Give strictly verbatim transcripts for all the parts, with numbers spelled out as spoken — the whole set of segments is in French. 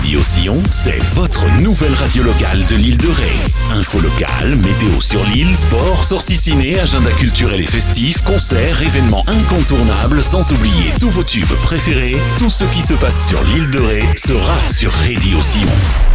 Radio Sillon, c'est votre nouvelle radio locale de l'île de Ré. Info locale, météo sur l'île, sport, sorties ciné, agenda culturel et festif, concerts, événements incontournables, sans oublier tous vos tubes préférés. Tout ce qui se passe sur l'île de Ré sera sur Radio Sillon.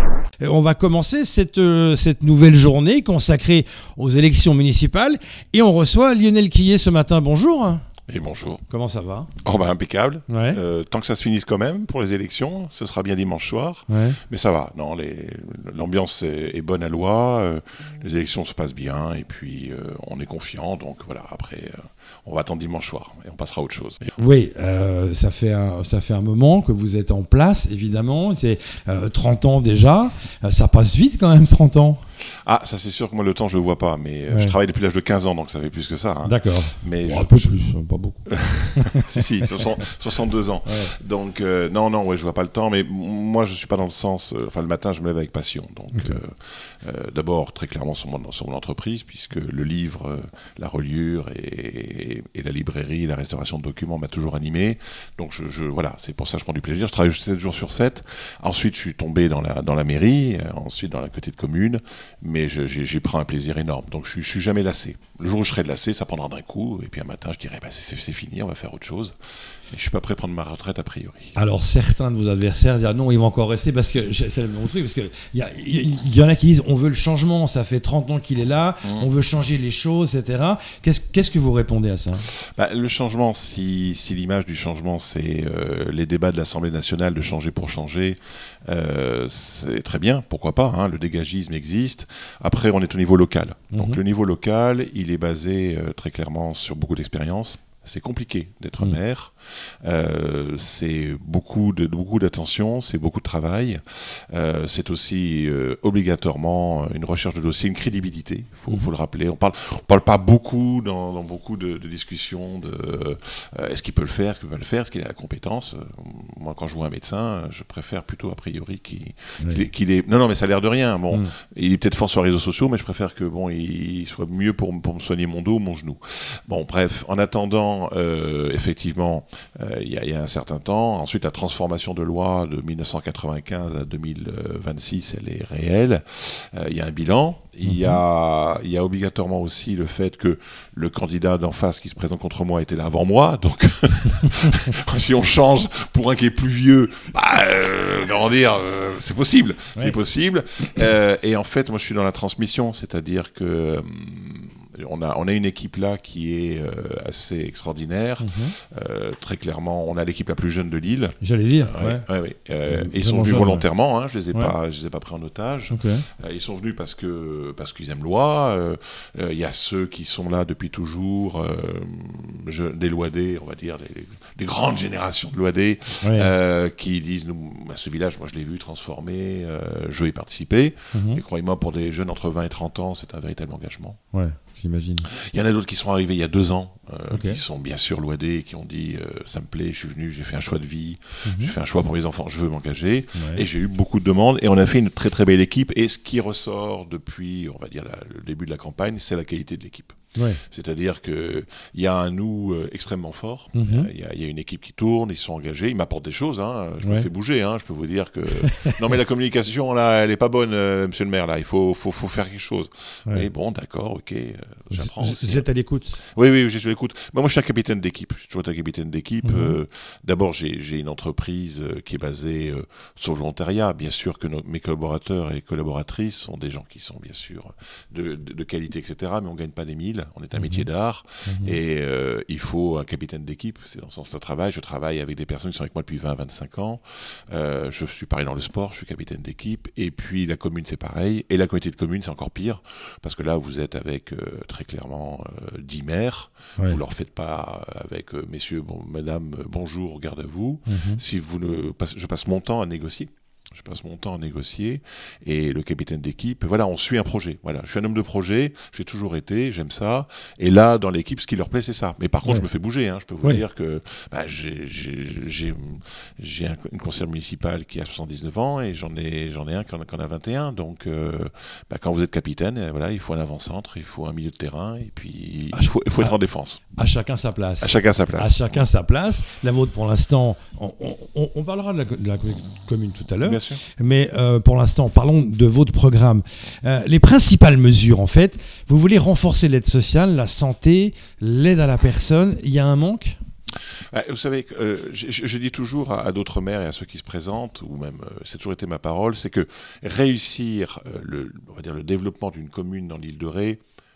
On va commencer cette, euh, cette nouvelle journée consacrée aux élections municipales et on reçoit Lionel Quillet ce matin. Bonjour. Et bonjour. Comment ça va ? Oh bah impeccable. Ouais. Euh, tant que ça se finisse quand même pour les élections, ce sera bien dimanche soir. Ouais. Mais ça va. Non, les, l'ambiance est, est bonne à Loie. Euh, les élections se passent bien et puis euh, on est confiant. Donc voilà. Après, euh, on va attendre dimanche soir et on passera à autre chose. Oui, euh, ça fait un, ça fait un moment que vous êtes en place, évidemment. C'est euh, trente ans déjà. Euh, ça passe vite quand même, trente ans. Ah, ça c'est sûr que moi le temps je le vois pas, mais euh, ouais. je travaille depuis l'âge de quinze ans, donc ça fait plus que ça. Hein. D'accord. Mais bon, je, un peu je... plus, pas beaucoup. si si, soixante-deux ans. Ouais. Donc euh, non non, ouais, je vois pas le temps, mais moi je suis pas dans le sens. Euh, enfin le matin je me lève avec passion. Donc okay. euh, euh, d'abord très clairement sur mon, sur mon entreprise, puisque le livre, euh, la reliure et, et, et la librairie, la restauration de documents m'a toujours animé. Donc je, je voilà, c'est pour ça que je prends du plaisir. Je travaille sept jours sur sept. Ensuite je suis tombé dans la dans la mairie, euh, ensuite dans la côté de commune. Mais je, j'ai, j'ai pris un plaisir énorme, donc je, je suis jamais lassé. Le jour où je serai lassé, ça prendra d'un coup, et puis un matin, je dirais, bah, c'est, c'est fini, on va faire autre chose. Et je suis pas prêt à prendre ma retraite a priori. Alors certains de vos adversaires disent non, ils vont encore rester parce que c'est le même truc, parce que il y, y, y en a qui disent on veut le changement, ça fait trente ans qu'il est là, mmh. on veut changer les choses, et cetera. Qu'est-ce, qu'est-ce que vous répondez à ça ? Bah, le changement, si, si l'image du changement, c'est euh, les débats de l'Assemblée nationale de changer pour changer, euh, c'est très bien, pourquoi pas, hein, le dégagisme existe. Après, on est au niveau local. Donc mmh. le niveau local, il est basé euh, très clairement sur beaucoup d'expérience. C'est compliqué d'être mmh. maire, euh, c'est beaucoup, de, beaucoup d'attention, c'est beaucoup de travail, euh, c'est aussi euh, obligatoirement une recherche de dossier, une crédibilité, il faut, mmh. faut le rappeler. On parle, on parle pas beaucoup dans, dans beaucoup de, de discussions de euh, est-ce qu'il peut le faire, est-ce qu'il peut pas le faire, est-ce qu'il a la compétence. Moi, quand je vois un médecin, je préfère plutôt a priori qu'il, oui. qu'il, qu'il est... Non, non, mais ça a l'air de rien. Bon, mmh. il est peut-être fort sur les réseaux sociaux, mais je préfère que bon, il soit mieux pour, pour me soigner mon dos ou mon genou. Bon, bref, en attendant, Euh, effectivement, il euh, y, y a un certain temps. Ensuite, la transformation de loi de dix-neuf cent quatre-vingt-quinze à deux mille vingt-six, elle est réelle. Il euh, y a un bilan. Il y a, il y a obligatoirement aussi le fait que le candidat d'en face qui se présente contre moi était là avant moi. Donc, si on change pour un qui est plus vieux, bah, euh, comment dire, euh, c'est possible. Ouais. C'est possible. Euh, et en fait, moi, je suis dans la transmission, c'est-à-dire que euh, On a, on a une équipe là qui est euh, assez extraordinaire. Mm-hmm. Euh, très clairement, on a l'équipe la plus jeune de l'île. J'allais dire. Ouais, ouais. Ouais, ouais. Euh, ils sont venus jeune, volontairement. Ouais. Hein, je les ai ouais. pas, je les ai pas pris en otage. Okay. Euh, ils sont venus parce que parce qu'ils aiment Loie. Il euh, euh, y a ceux qui sont là depuis toujours, euh, je, des Loidais, on va dire, des, des grandes générations de Loidais, ouais. euh, qui disent nous, bah, ce village, moi je l'ai vu transformé, euh, je vais y participer. Mm-hmm. Et croyez-moi, pour des jeunes entre vingt et trente ans, c'est un véritable engagement. Ouais. J'imagine. Il y en a d'autres qui sont arrivés il y a deux ans, euh, okay. qui sont bien sûr Loidais, qui ont dit euh, ça me plaît, je suis venu, j'ai fait un choix de vie, mm-hmm. j'ai fait un choix pour mes enfants, je veux m'engager, ouais. et j'ai eu beaucoup de demandes, et on a fait une très très belle équipe, et ce qui ressort depuis, on va dire, la, le début de la campagne, c'est la qualité de l'équipe. Ouais. C'est-à-dire qu'il y a un nous euh, extrêmement fort, il mm-hmm. y, y a une équipe qui tourne, ils sont engagés, ils m'apportent des choses, hein, je ouais. me fais bouger, hein, je peux vous dire que... non mais la communication, là, elle n'est pas bonne, euh, monsieur le maire, là, il faut, faut, faut faire quelque chose. Ouais. Mais bon, d'accord, ok, euh, j'apprends. Vous, vous êtes à l'écoute ? Oui, oui, je suis à l'écoute. Moi, moi, je suis un capitaine d'équipe, je suis toujours un capitaine d'équipe. Mm-hmm. Euh, d'abord, j'ai, j'ai une entreprise euh, qui est basée euh, sur le volontariat. Bien sûr que nos, mes collaborateurs et collaboratrices sont des gens qui sont, bien sûr, de, de, de qualité, et cetera, mais on ne gagne pas des mille. On est un mmh. métier d'art mmh. et euh, il faut un capitaine d'équipe, c'est dans ce sens de travail. Je travaille avec des personnes qui sont avec moi depuis vingt à vingt-cinq ans. Euh, je suis pareil dans le sport, je suis capitaine d'équipe. Et puis la commune, c'est pareil. Et la communauté de commune, c'est encore pire parce que là, vous êtes avec euh, très clairement euh, dix maires. Ouais. Vous ne leur faites pas avec euh, messieurs, bon, madame, bonjour, garde à vous. Mmh. Si vous ne, je passe mon temps à négocier. Je passe mon temps à négocier et le capitaine d'équipe, voilà, on suit un projet. Voilà, je suis un homme de projet, j'ai toujours été, j'aime ça. Et là, dans l'équipe, ce qui leur plaît, c'est ça. Mais par contre, ouais. je me fais bouger. Hein. Je peux vous ouais. dire que bah, j'ai, j'ai, j'ai, j'ai un, une conseillère municipale qui a soixante-dix-neuf ans et j'en ai, j'en ai un qui en a, qui en a vingt et un. Donc, euh, bah, quand vous êtes capitaine, voilà, il faut un avant-centre, il faut un milieu de terrain et puis il faut, il faut être à, en défense. À chacun sa place. À chacun sa place. À chacun sa place. La vôtre, pour l'instant, on, on, on parlera de la, de la commune tout à l'heure. Bien sûr. Mais euh, pour l'instant, parlons de votre programme. Euh, les principales mesures, en fait, vous voulez renforcer l'aide sociale, la santé, l'aide à la personne. Il y a un manque ? Vous savez, euh, je, je dis toujours à, à d'autres maires et à ceux qui se présentent, ou même, euh, c'est toujours été ma parole, c'est que réussir euh, le, on va dire, le développement d'une commune dans l'île de Ré,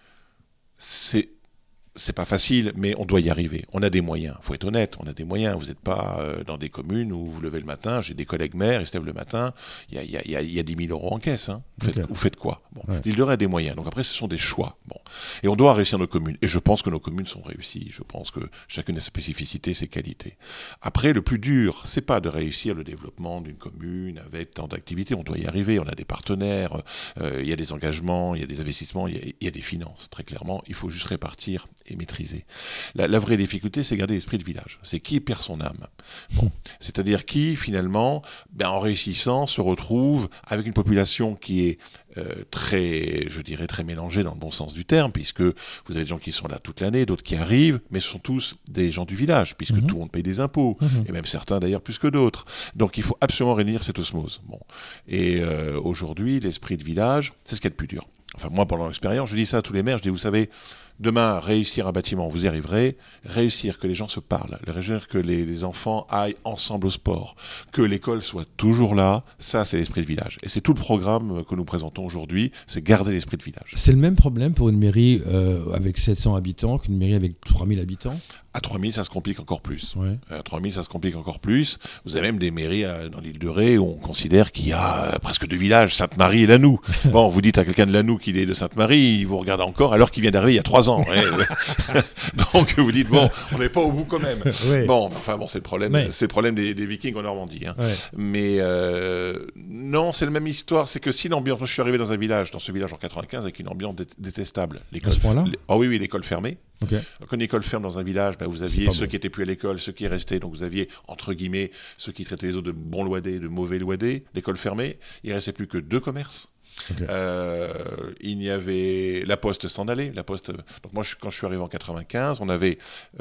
c'est c'est pas facile, mais on doit y arriver. On a des moyens. Faut être honnête, on a des moyens. Vous n'êtes pas euh, dans des communes où vous levez le matin. J'ai des collègues maires, ils se lèvent le matin. Il y a, y, a, y, a, y a dix mille euros en caisse. Hein. Vous, okay. faites, vous faites quoi bon. Ouais. L'île de Ré a des moyens. Donc après, ce sont des choix. Bon. Et on doit réussir nos communes. Et je pense que nos communes sont réussies. Je pense que chacune a ses spécificités, ses qualités. Après, le plus dur, c'est pas de réussir le développement d'une commune avec tant d'activités. On doit y arriver. On a des partenaires. Il euh, y a des engagements. Il y a des investissements. Il y, y a des finances. Très clairement, il faut juste répartir et maîtriser. La, la vraie difficulté, c'est garder l'esprit de village. C'est qui perd son âme. Bon. C'est-à-dire qui, finalement, ben, en réussissant, se retrouve avec une population qui est euh, très, je dirais, très mélangée dans le bon sens du terme, puisque vous avez des gens qui sont là toute l'année, d'autres qui arrivent, mais ce sont tous des gens du village, puisque mmh. tout le monde paye des impôts, mmh. et même certains d'ailleurs plus que d'autres. Donc il faut absolument réunir cette osmose. Bon. Et euh, aujourd'hui, l'esprit de village, c'est ce qu'il y a de plus dur. Enfin, moi, pendant l'expérience, je dis ça à tous les maires, je dis, vous savez, demain, réussir un bâtiment, vous y arriverez. Réussir que les gens se parlent, réussir que les, les enfants aillent ensemble au sport, que l'école soit toujours là, ça, c'est l'esprit de village. Et c'est tout le programme que nous présentons aujourd'hui, c'est garder l'esprit de village. C'est le même problème pour une mairie euh, avec sept cents habitants qu'une mairie avec trois mille habitants ? À trois mille, ça se complique encore plus. Ouais. À trois mille, ça se complique encore plus. Vous avez même des mairies à, dans l'île de Ré où on considère qu'il y a euh, presque deux villages, Sainte-Marie et Lannou. Bon, vous dites à quelqu'un de Lannou qu'il est de Sainte-Marie, il vous regarde encore alors qu'il vient d'arriver il y a trois ans. Hein. Donc vous dites, bon, on n'est pas au bout quand même. Ouais. Bon, enfin bon, c'est le problème, ouais. c'est le problème des, des Vikings en Normandie. Hein. Ouais. Mais euh, non, c'est la même histoire. C'est que si l'ambiance, moi je suis arrivé dans un village, dans ce village en quatre-vingt-quinze, avec une ambiance dé- détestable. L'école, à ce point-là ? Ah oui, oui, l'école fermée. Okay. Quand une école ferme dans un village, ben vous aviez ceux bon. qui étaient plus à l'école, ceux qui restaient, donc vous aviez, entre guillemets, ceux qui traitaient les autres de bons loadés, de mauvais loadés. L'école fermée, il ne restait plus que deux commerces. Okay. Euh, il y avait la Poste s'en allait. La Poste. Donc moi, je, quand je suis arrivé en quatre-vingt-quinze, on avait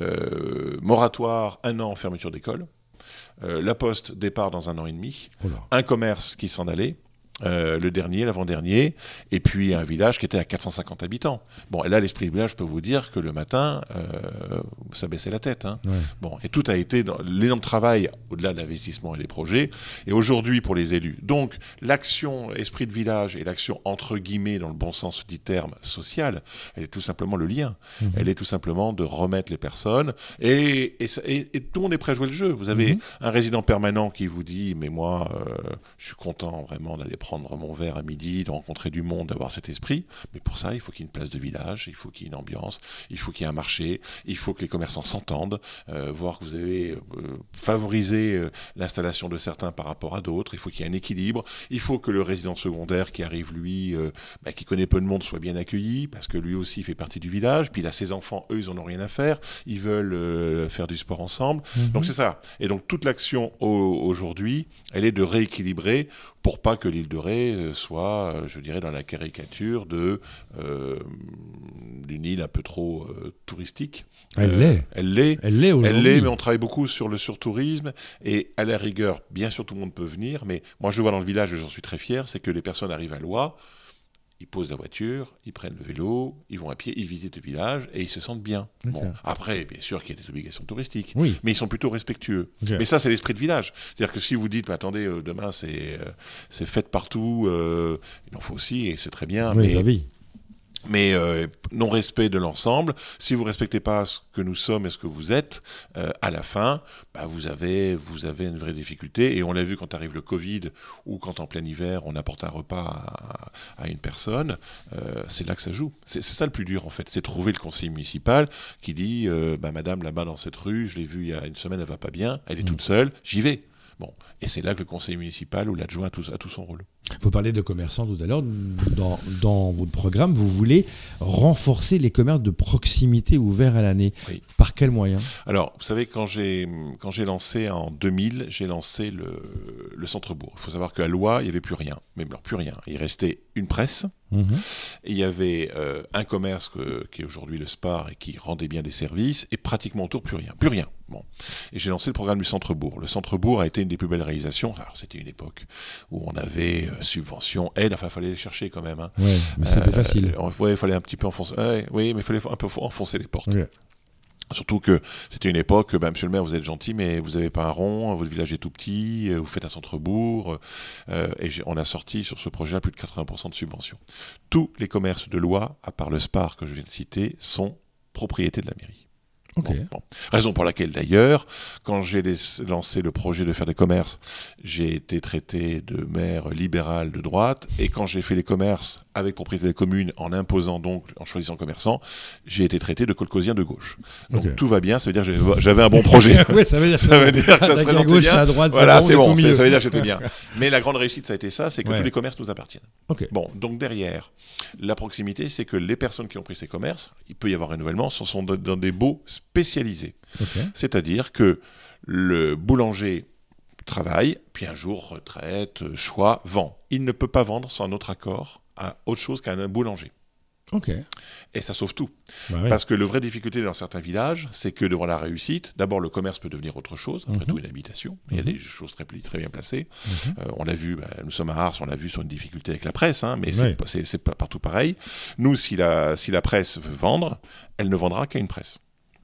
euh, moratoire un an en fermeture d'école, euh, la Poste départ dans un an et demi, oh un commerce qui s'en allait. Euh, le dernier, l'avant-dernier, et puis un village qui était à quatre cent cinquante habitants. Bon, et là, l'esprit du village, je peux vous dire que le matin, euh, ça baissait la tête. Hein. Ouais. Bon, et tout a été dans l'énorme travail, au-delà de l'investissement et des projets, et aujourd'hui pour les élus. Donc, l'action esprit de village et l'action, entre guillemets, dans le bon sens du terme, social, elle est tout simplement le lien. Mmh. Elle est tout simplement de remettre les personnes, et, et, et, et tout le monde est prêt à jouer le jeu. Vous avez mmh. un résident permanent qui vous dit, mais moi, euh, je suis content vraiment d'aller prendre mon verre à midi, de rencontrer du monde, d'avoir cet esprit. Mais pour ça, il faut qu'il y ait une place de village, il faut qu'il y ait une ambiance, il faut qu'il y ait un marché, il faut que les commerçants s'entendent, euh, voir que vous avez euh, favorisé euh, l'installation de certains par rapport à d'autres, il faut qu'il y ait un équilibre, il faut que le résident secondaire qui arrive, lui, euh, bah, qui connaît peu de monde, soit bien accueilli, parce que lui aussi fait partie du village, puis il a ses enfants, eux, ils en ont rien à faire, ils veulent euh, faire du sport ensemble. Mm-hmm. Donc c'est ça. Et donc toute l'action au- aujourd'hui, elle est de rééquilibrer pour pas que l'île de Ré soit, je dirais, dans la caricature de, euh, d'une île un peu trop euh, touristique. Elle euh, l'est. Elle l'est. Elle l'est aujourd'hui. Elle l'est, mais on travaille beaucoup sur le surtourisme. Et à la rigueur, bien sûr, tout le monde peut venir. Mais moi, je vois dans le village, et j'en suis très fier, c'est que les personnes arrivent à Loie, ils posent la voiture, ils prennent le vélo, ils vont à pied, ils visitent le village et ils se sentent bien. Okay. Bon, après, bien sûr qu'il y a des obligations touristiques, oui. mais ils sont plutôt respectueux. Okay. Mais ça, c'est l'esprit de village. C'est-à-dire que si vous dites, mais attendez, euh, demain, c'est, euh, c'est fête partout, euh, il en faut aussi, et c'est très bien. Oui, mais... bah oui. Mais euh, non-respect de l'ensemble, si vous ne respectez pas ce que nous sommes et ce que vous êtes, euh, à la fin, bah, vous avez, vous avez une vraie difficulté. Et on l'a vu quand arrive le Covid ou quand en plein hiver, on apporte un repas à, à une personne. Euh, c'est là que ça joue. C'est, c'est ça le plus dur, en fait. C'est trouver le conseiller municipal qui dit euh, bah, « Madame, là-bas dans cette rue, je l'ai vue il y a une semaine, elle ne va pas bien, elle est mmh. toute seule, j'y vais ». Bon, et c'est là que le conseiller municipal ou l'adjoint a tout, a tout son rôle. Vous parlez de commerçants tout à l'heure. Dans, dans votre programme, vous voulez renforcer les commerces de proximité ouverts à l'année. Oui. Par quels moyens ? Alors, vous savez, quand j'ai, quand j'ai lancé en deux mille, j'ai lancé le, le centre-bourg. Il faut savoir qu'à Loie, il n'y avait plus rien. Mais alors, plus rien. Il restait une presse. Mmh. Et il y avait euh, un commerce que, qui est aujourd'hui le Spar et qui rendait bien des services. Et pratiquement autour, plus rien. Plus rien. Bon. Et j'ai lancé le programme du Centre-Bourg. Le Centre-Bourg a été une des plus belles réalisations. Alors, c'était une époque où on avait euh, subventions, aides, enfin, il fallait les chercher quand même. Hein. Ouais, mais c'était euh, facile. Ouais, il fallait un petit peu enfoncer. Ouais, oui, mais il fallait un peu enfoncer les portes. Ouais. Surtout que c'était une époque, bah, monsieur le maire, vous êtes gentil, mais vous n'avez pas un rond, votre village est tout petit, vous faites un centre-bourg. Euh, et on a sorti sur ce projet-là plus de quatre-vingts pour cent de subventions. Tous les commerces de loi, à part le Spar que je viens de citer, sont propriété de la mairie. Okay. Bon, bon. Raison pour laquelle, d'ailleurs, quand j'ai lancé le projet de faire des commerces, j'ai été traité de maire libéral de droite, et quand j'ai fait les commerces avec propriété des communes, en imposant donc, en choisissant commerçant, j'ai été traité de colcosien de gauche. Donc okay. Tout va bien, ça veut dire que j'avais un bon projet. Oui, ça veut dire, ça veut dire que ça se présentait gauche, bien. À droite, voilà, c'est bon, bon, c'est, ça veut dire que j'étais bien. Mais la grande réussite, ça a été ça, c'est que ouais. tous les commerces nous appartiennent. Okay. Bon, donc derrière, la proximité, c'est que les personnes qui ont pris ces commerces, il peut y avoir renouvellement, ce sont dans des baux spécialisés. Okay. C'est-à-dire que le boulanger travaille, puis un jour retraite, choix, vend. Il ne peut pas vendre sans notre accord à autre chose qu'à un boulanger. Okay. Et ça sauve tout. Bah oui. Parce que la vraie difficulté dans certains villages, c'est que devant la réussite, d'abord le commerce peut devenir autre chose, après mm-hmm. tout une habitation, il y a mm-hmm. des choses très, très bien placées. Mm-hmm. Euh, on l'a vu, bah, nous sommes à Ars, on l'a vu sur une difficulté avec la presse, hein, mais oui. c'est, c'est, c'est pas partout pareil. Nous, si la, si la presse veut vendre, elle ne vendra qu'à une presse.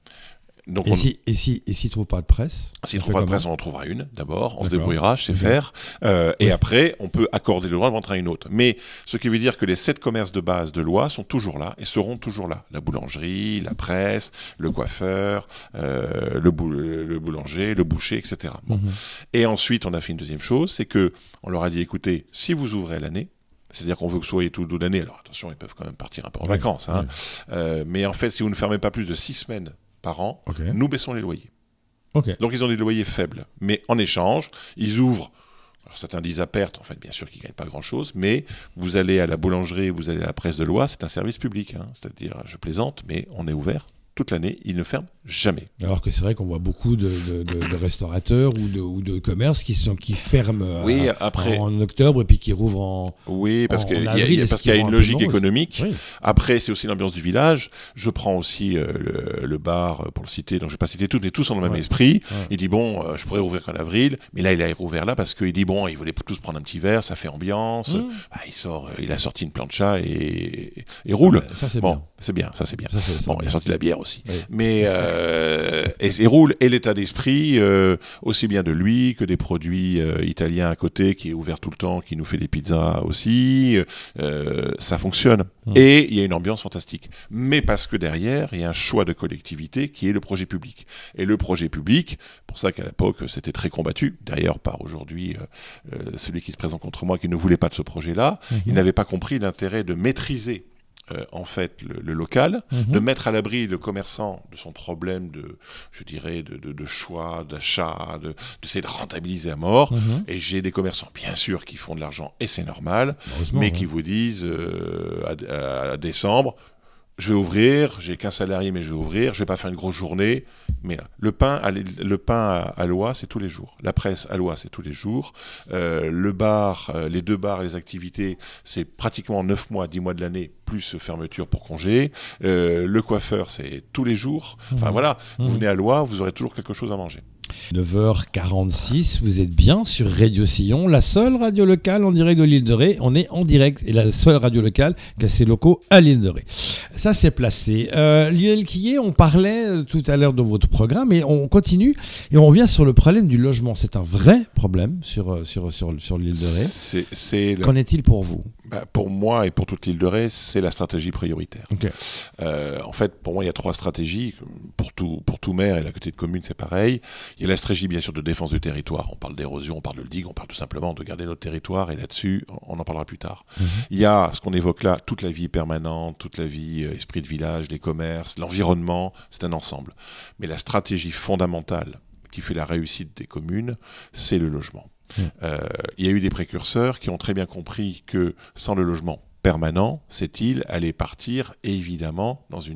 Donc et, on... si, et, si, et s'il ne trouve pas de presse S'il ne trouve pas de presse, on en trouvera une, d'abord. On D'accord. se débrouillera, je sais okay. faire. Euh, oui. Et après, on peut accorder le droit de vendre à une autre. Mais ce qui veut dire que les sept commerces de base de loi sont toujours là et seront toujours là. La boulangerie, la presse, le coiffeur, euh, le, bou- le boulanger, le boucher, et cetera. Bon. Mm-hmm. Et ensuite, on a fait une deuxième chose, c'est qu'on leur a dit, écoutez, si vous ouvrez l'année, c'est-à-dire qu'on veut que vous soyez tout le dos d'année, alors attention, ils peuvent quand même partir un peu en oui. vacances. Hein. Oui. Euh, mais en fait, si vous ne fermez pas plus de six semaines par an, okay. nous baissons les loyers. Okay. Donc ils ont des loyers faibles. Mais en échange, ils ouvrent, alors certains disent à perte, en fait bien sûr qu'ils ne gagnent pas grand-chose, mais vous allez à la boulangerie, vous allez à la presse de loi, c'est un service public. Hein. C'est-à-dire, je plaisante, mais on est ouvert toute l'année, ils ne ferment jamais. Alors que c'est vrai qu'on voit beaucoup de, de, de, de restaurateurs ou de, ou de commerces qui, sont, qui ferment oui, à, après, en octobre et puis qui rouvrent en Oui, parce en, qu'il en y, y, parce qu'il y a une logique économique. Oui. Après, c'est aussi l'ambiance du village. Je prends aussi euh, le, le bar, pour le citer, donc je ne vais pas citer toutes, mais tous sont dans le même ouais. esprit. Ouais. Il dit, bon, euh, je pourrais rouvrir qu'en avril, mais là, il a rouvert là parce qu'il dit, bon, ils voulaient tous prendre un petit verre, ça fait ambiance. Mmh. Bah, il sort, il a sorti une plancha et, et, et roule. Ah, ça, c'est bon, bien. C'est bien, ça, c'est bien. Ça, c'est, bon, bien. Il a sorti de la bière aussi. Oui. Mais Euh, et, et roule, et l'état d'esprit, euh, aussi bien de lui que des produits euh, italiens à côté, qui est ouvert tout le temps, qui nous fait des pizzas aussi, euh, ça fonctionne. Mmh. Et il y a une ambiance fantastique. Mais parce que derrière, il y a un choix de collectivité qui est le projet public. Et le projet public, pour ça qu'à l'époque, c'était très combattu, d'ailleurs par aujourd'hui euh, euh, celui qui se présente contre moi, qui ne voulait pas de ce projet-là, mmh. il n'avait pas compris l'intérêt de maîtriser Euh, en fait le, le local, mmh. de mettre à l'abri le commerçant de son problème de, je dirais, de, de, de choix, d'achat, de, d'essayer de rentabiliser à mort. Mmh. Et j'ai des commerçants, bien sûr, qui font de l'argent, et c'est normal, mais ouais. qui vous disent euh, à, à décembre, je vais ouvrir, j'ai qu'un salarié, mais je vais ouvrir, je vais pas faire une grosse journée. Mais là, le pain, à, le pain à, à Loie, c'est tous les jours. La presse à Loie, c'est tous les jours. Euh, le bar, euh, les deux bars, les activités, c'est pratiquement neuf mois, dix mois de l'année, plus fermeture pour congé. Euh, le coiffeur, c'est tous les jours. Enfin mmh. voilà, mmh. vous venez à Loie, vous aurez toujours quelque chose à manger. neuf heures quarante-six, vous êtes bien sur Radio Sillon, la seule radio locale en direct de l'île de Ré. On est en direct et la seule radio locale qui a ses locaux à l'île de Ré. Ça, c'est placé. Euh, Lionel Quillet, on parlait tout à l'heure de votre programme et on continue et on revient sur le problème du logement. C'est un vrai problème sur, sur, sur, sur l'île de Ré. C'est, c'est Qu'en la... est-il pour vous ? Bah, pour moi et pour toute l'île de Ré, c'est la stratégie prioritaire. Okay. Euh, en fait, pour moi, il y a trois stratégies. Pour tout, pour tout maire et la côté de commune, c'est pareil. Il y a la stratégie, bien sûr, de défense du territoire. On parle d'érosion, on parle de digue, on parle tout simplement de garder notre territoire. Et là-dessus, on en parlera plus tard. Mm-hmm. Il y a ce qu'on évoque là, toute la vie permanente, toute la vie euh, esprit de village, les commerces, l'environnement. C'est un ensemble. Mais la stratégie fondamentale qui fait la réussite des communes, c'est le logement. Mmh. Euh, il y a eu des précurseurs qui ont très bien compris que sans le logement permanent, cette île allait partir évidemment dans une île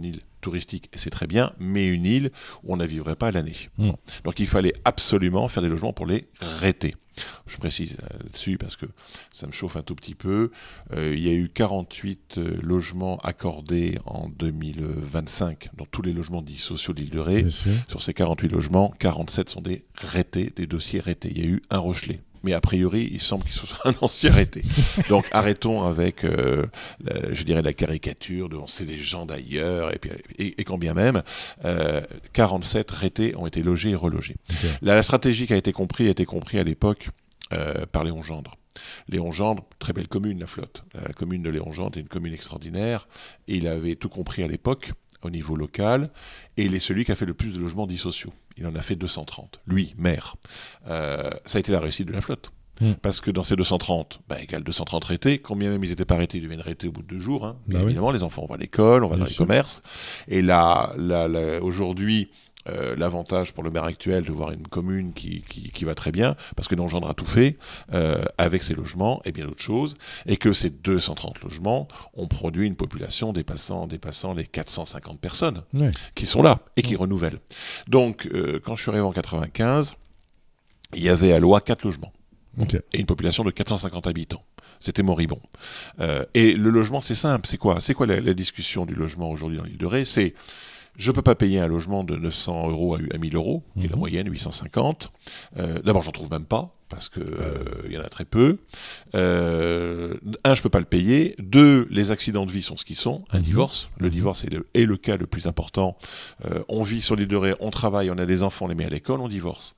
touristique, et c'est très bien, mais une île où on ne vivrait pas à l'année. Mmh. Donc il fallait absolument faire des logements pour les rétés. Je précise là-dessus parce que ça me chauffe un tout petit peu. Euh, il y a eu quarante-huit euh, logements accordés en deux mille vingt-cinq dans tous les logements dits sociaux d'Île de Ré. Sur ces quarante-huit logements, quarante-sept sont des rétés, des dossiers rétés. Il y a eu un Rochelet. Mais a priori, il semble qu'il soit un ancien rété. Donc arrêtons avec, euh, la, je dirais, la caricature de c'est des gens d'ailleurs, et, puis, et, et quand bien même, euh, quarante-sept rétés ont été logés et relogés. Okay. La, la stratégie qui a été comprise a été comprise à l'époque euh, par Léon Gendre. Léon Gendre, très belle commune, la Flotte. La commune de Léon Gendre est une commune extraordinaire, et il avait tout compris à l'époque, au niveau local, et il est celui qui a fait le plus de logements dits sociaux. Il en a fait deux cent trente, lui, maire. Euh, ça a été la réussite de la Flotte. Mmh. Parce que dans ces deux cent trente, bah, égale deux cent trente rétés, combien même ils n'étaient pas rétés, ils deviennent rétés au bout de deux jours. Hein. Bah évidemment, oui. Les enfants, on va à l'école, on va Bien dans sûr. les commerces. Et là, là, là aujourd'hui, Euh, l'avantage pour le maire actuel de voir une commune qui, qui, qui va très bien, parce que Léon Gendre a tout fait, euh, avec ses logements et bien d'autres choses, et que ces deux cent trente logements ont produit une population dépassant, dépassant les quatre cent cinquante personnes ouais. qui sont là et qui ouais. renouvellent. Donc, euh, quand je suis arrivé en quatre-vingt-quinze, il y avait à Loie quatre logements. Okay. Et une population de quatre cent cinquante habitants. C'était moribond. Euh, et le logement, c'est simple. C'est quoi, c'est quoi la, la discussion du logement aujourd'hui dans l'île de Ré ? C'est je ne peux pas payer un logement de neuf cents euros à mille euros, qui est la moyenne, huit cent cinquante. Euh, d'abord, j'en trouve même pas, parce qu'il euh, y en a très peu. Euh, un, je ne peux pas le payer. Deux, les accidents de vie sont ce qu'ils sont. Un divorce. Le divorce est le, est le cas le plus important. Euh, on vit sur l'île de Ré, on travaille, on a des enfants, on les met à l'école, on divorce.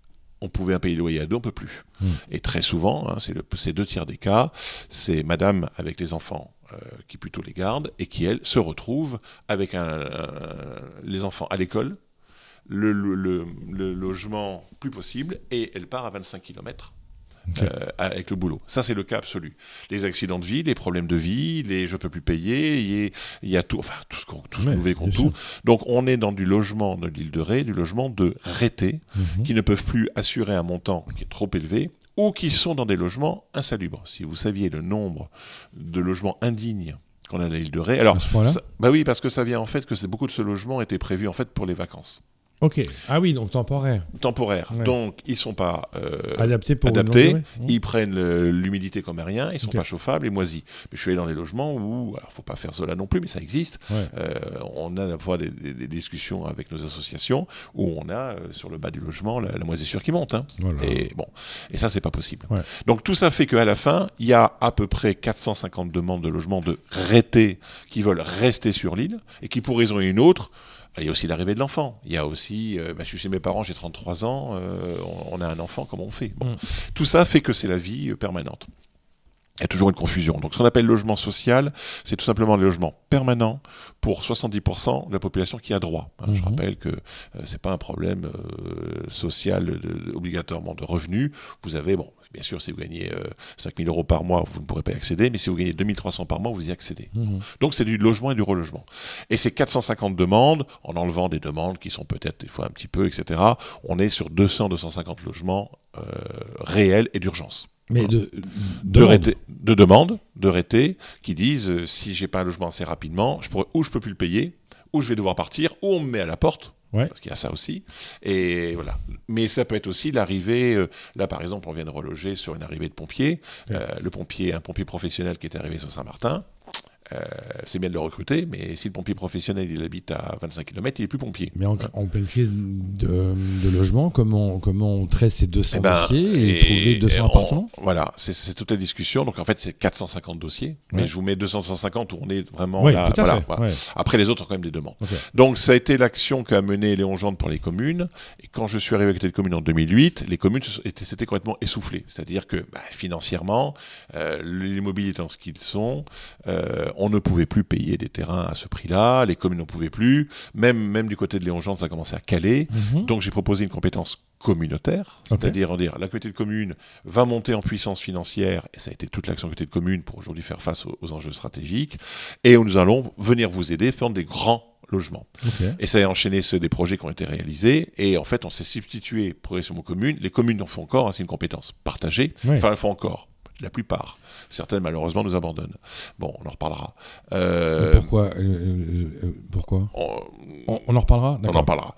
On pouvait payer le loyer à deux, on ne peut plus. Mmh. Et très souvent, hein, c'est, le, c'est deux tiers des cas, c'est madame avec les enfants euh, qui plutôt les garde et qui, elle, se retrouve avec un, un, les enfants à l'école, le, le, le, le logement plus possible, et elle part à vingt-cinq kilomètres. Okay. Euh, avec le boulot. Ça, c'est le cas absolu. Les accidents de vie, les problèmes de vie, les je peux plus payer, il y, y a tout, enfin, tout ce qu'on tout ouais, qu tout. Sûr. Donc, on est dans du logement de l'île de Ré, du logement de rétés, mm-hmm. qui ne peuvent plus assurer un montant qui est trop élevé, ou qui sont dans des logements insalubres. Si vous saviez le nombre de logements indignes qu'on a à l'île de Ré, alors, ça, bah oui, parce que ça vient en fait que c'est, beaucoup de ce logement étaient prévus en fait pour les vacances. Ok. Ah oui, donc temporaire. Temporaire. Ouais. Donc, ils ne sont pas euh, adaptés. Pour adaptés. Mmh. Ils prennent le, l'humidité comme rien. Ils ne sont okay. pas chauffables et moisis. Mais je suis allé dans les logements où, alors il ne faut pas faire cela non plus, mais ça existe. Ouais. Euh, on a parfois des, des, des discussions avec nos associations où on a euh, sur le bas du logement la, la moisissure qui monte. Hein. Voilà. Et bon, et ça, c'est pas possible. Ouais. Donc, tout ça fait qu'à la fin, il y a à peu près quatre cent cinquante demandes de logements de rétés qui veulent rester sur l'île et qui, pour raison et une autre, il y a aussi l'arrivée de l'enfant. Il y a aussi, euh, bah, je suis chez mes parents, j'ai trente-trois ans, euh, on, on a un enfant, comment on fait bon. mm. Tout ça fait que c'est la vie euh, permanente. Il y a toujours une confusion. Donc, ce qu'on appelle logement social, c'est tout simplement le logement permanent pour soixante-dix pour cent de la population qui a droit. Hein, mm-hmm. Je rappelle que euh, c'est pas un problème euh, social de, de, obligatoirement de revenus. Vous avez, bon, bien sûr, si vous gagnez euh, cinq mille euros par mois, vous ne pourrez pas y accéder, mais si vous gagnez deux mille trois cents par mois, vous y accédez. Mmh. Donc, c'est du logement et du relogement. Et ces quatre cent cinquante demandes, en enlevant des demandes qui sont peut-être des fois un petit peu, et cetera, on est sur deux cents à deux cent cinquante logements euh, réels et d'urgence. Mais voilà. de, de, rété, de demandes, de rétés, qui disent, euh, si j'ai pas un logement assez rapidement, je pourrais, ou je peux plus le payer, ou je vais devoir partir, ou on me met à la porte. Ouais. Parce qu'il y a ça aussi. Et voilà. Mais ça peut être aussi l'arrivée. Euh, là, par exemple, on vient de reloger sur une arrivée de pompiers. Ouais. Euh, le pompier, un pompier professionnel qui est arrivé sur Saint-Martin. Euh, c'est bien de le recruter, mais si le pompier professionnel il habite à vingt-cinq kilomètres, il n'est plus pompier. Mais en, en pleine crise de, de logement, comment, comment on traite ces deux cents eh ben, dossiers et, et trouver deux cents appartements ? Voilà, c'est, c'est toute la discussion. Donc en fait, c'est quatre cent cinquante dossiers, ouais. mais je vous mets deux cents, cent cinquante où on est vraiment ouais, là. Tout à voilà, fait, voilà. Ouais. Après, les autres ont quand même des demandes. Okay. Donc ça a été l'action qu'a menée Léon Gendre pour les communes. Et quand je suis arrivé avec les communes en deux mille huit, les communes étaient, s'étaient complètement essoufflées. C'est-à-dire que bah, financièrement, euh, l'immobilier étant ce qu'ils sont, euh, on ne pouvait plus payer des terrains à ce prix-là, les communes n'en pouvaient plus, même, même du côté de Léon Gendre, ça a commencé à caler, mm-hmm. donc j'ai proposé une compétence communautaire, okay. c'est-à-dire dire, la communauté de communes va monter en puissance financière, et ça a été toute l'action de la communauté de communes pour aujourd'hui faire face aux, aux enjeux stratégiques, et nous allons venir vous aider, faire des grands logements. Okay. Et ça a enchaîné ceux des projets qui ont été réalisés, et en fait on s'est substitué progressivement aux communes, les communes en font encore, hein, c'est une compétence partagée, oui. Enfin elles font encore. la plupart. Certaines, malheureusement, nous abandonnent. Bon, on en reparlera. Euh, pourquoi euh, euh, Pourquoi on, on, on en reparlera. On en parlera.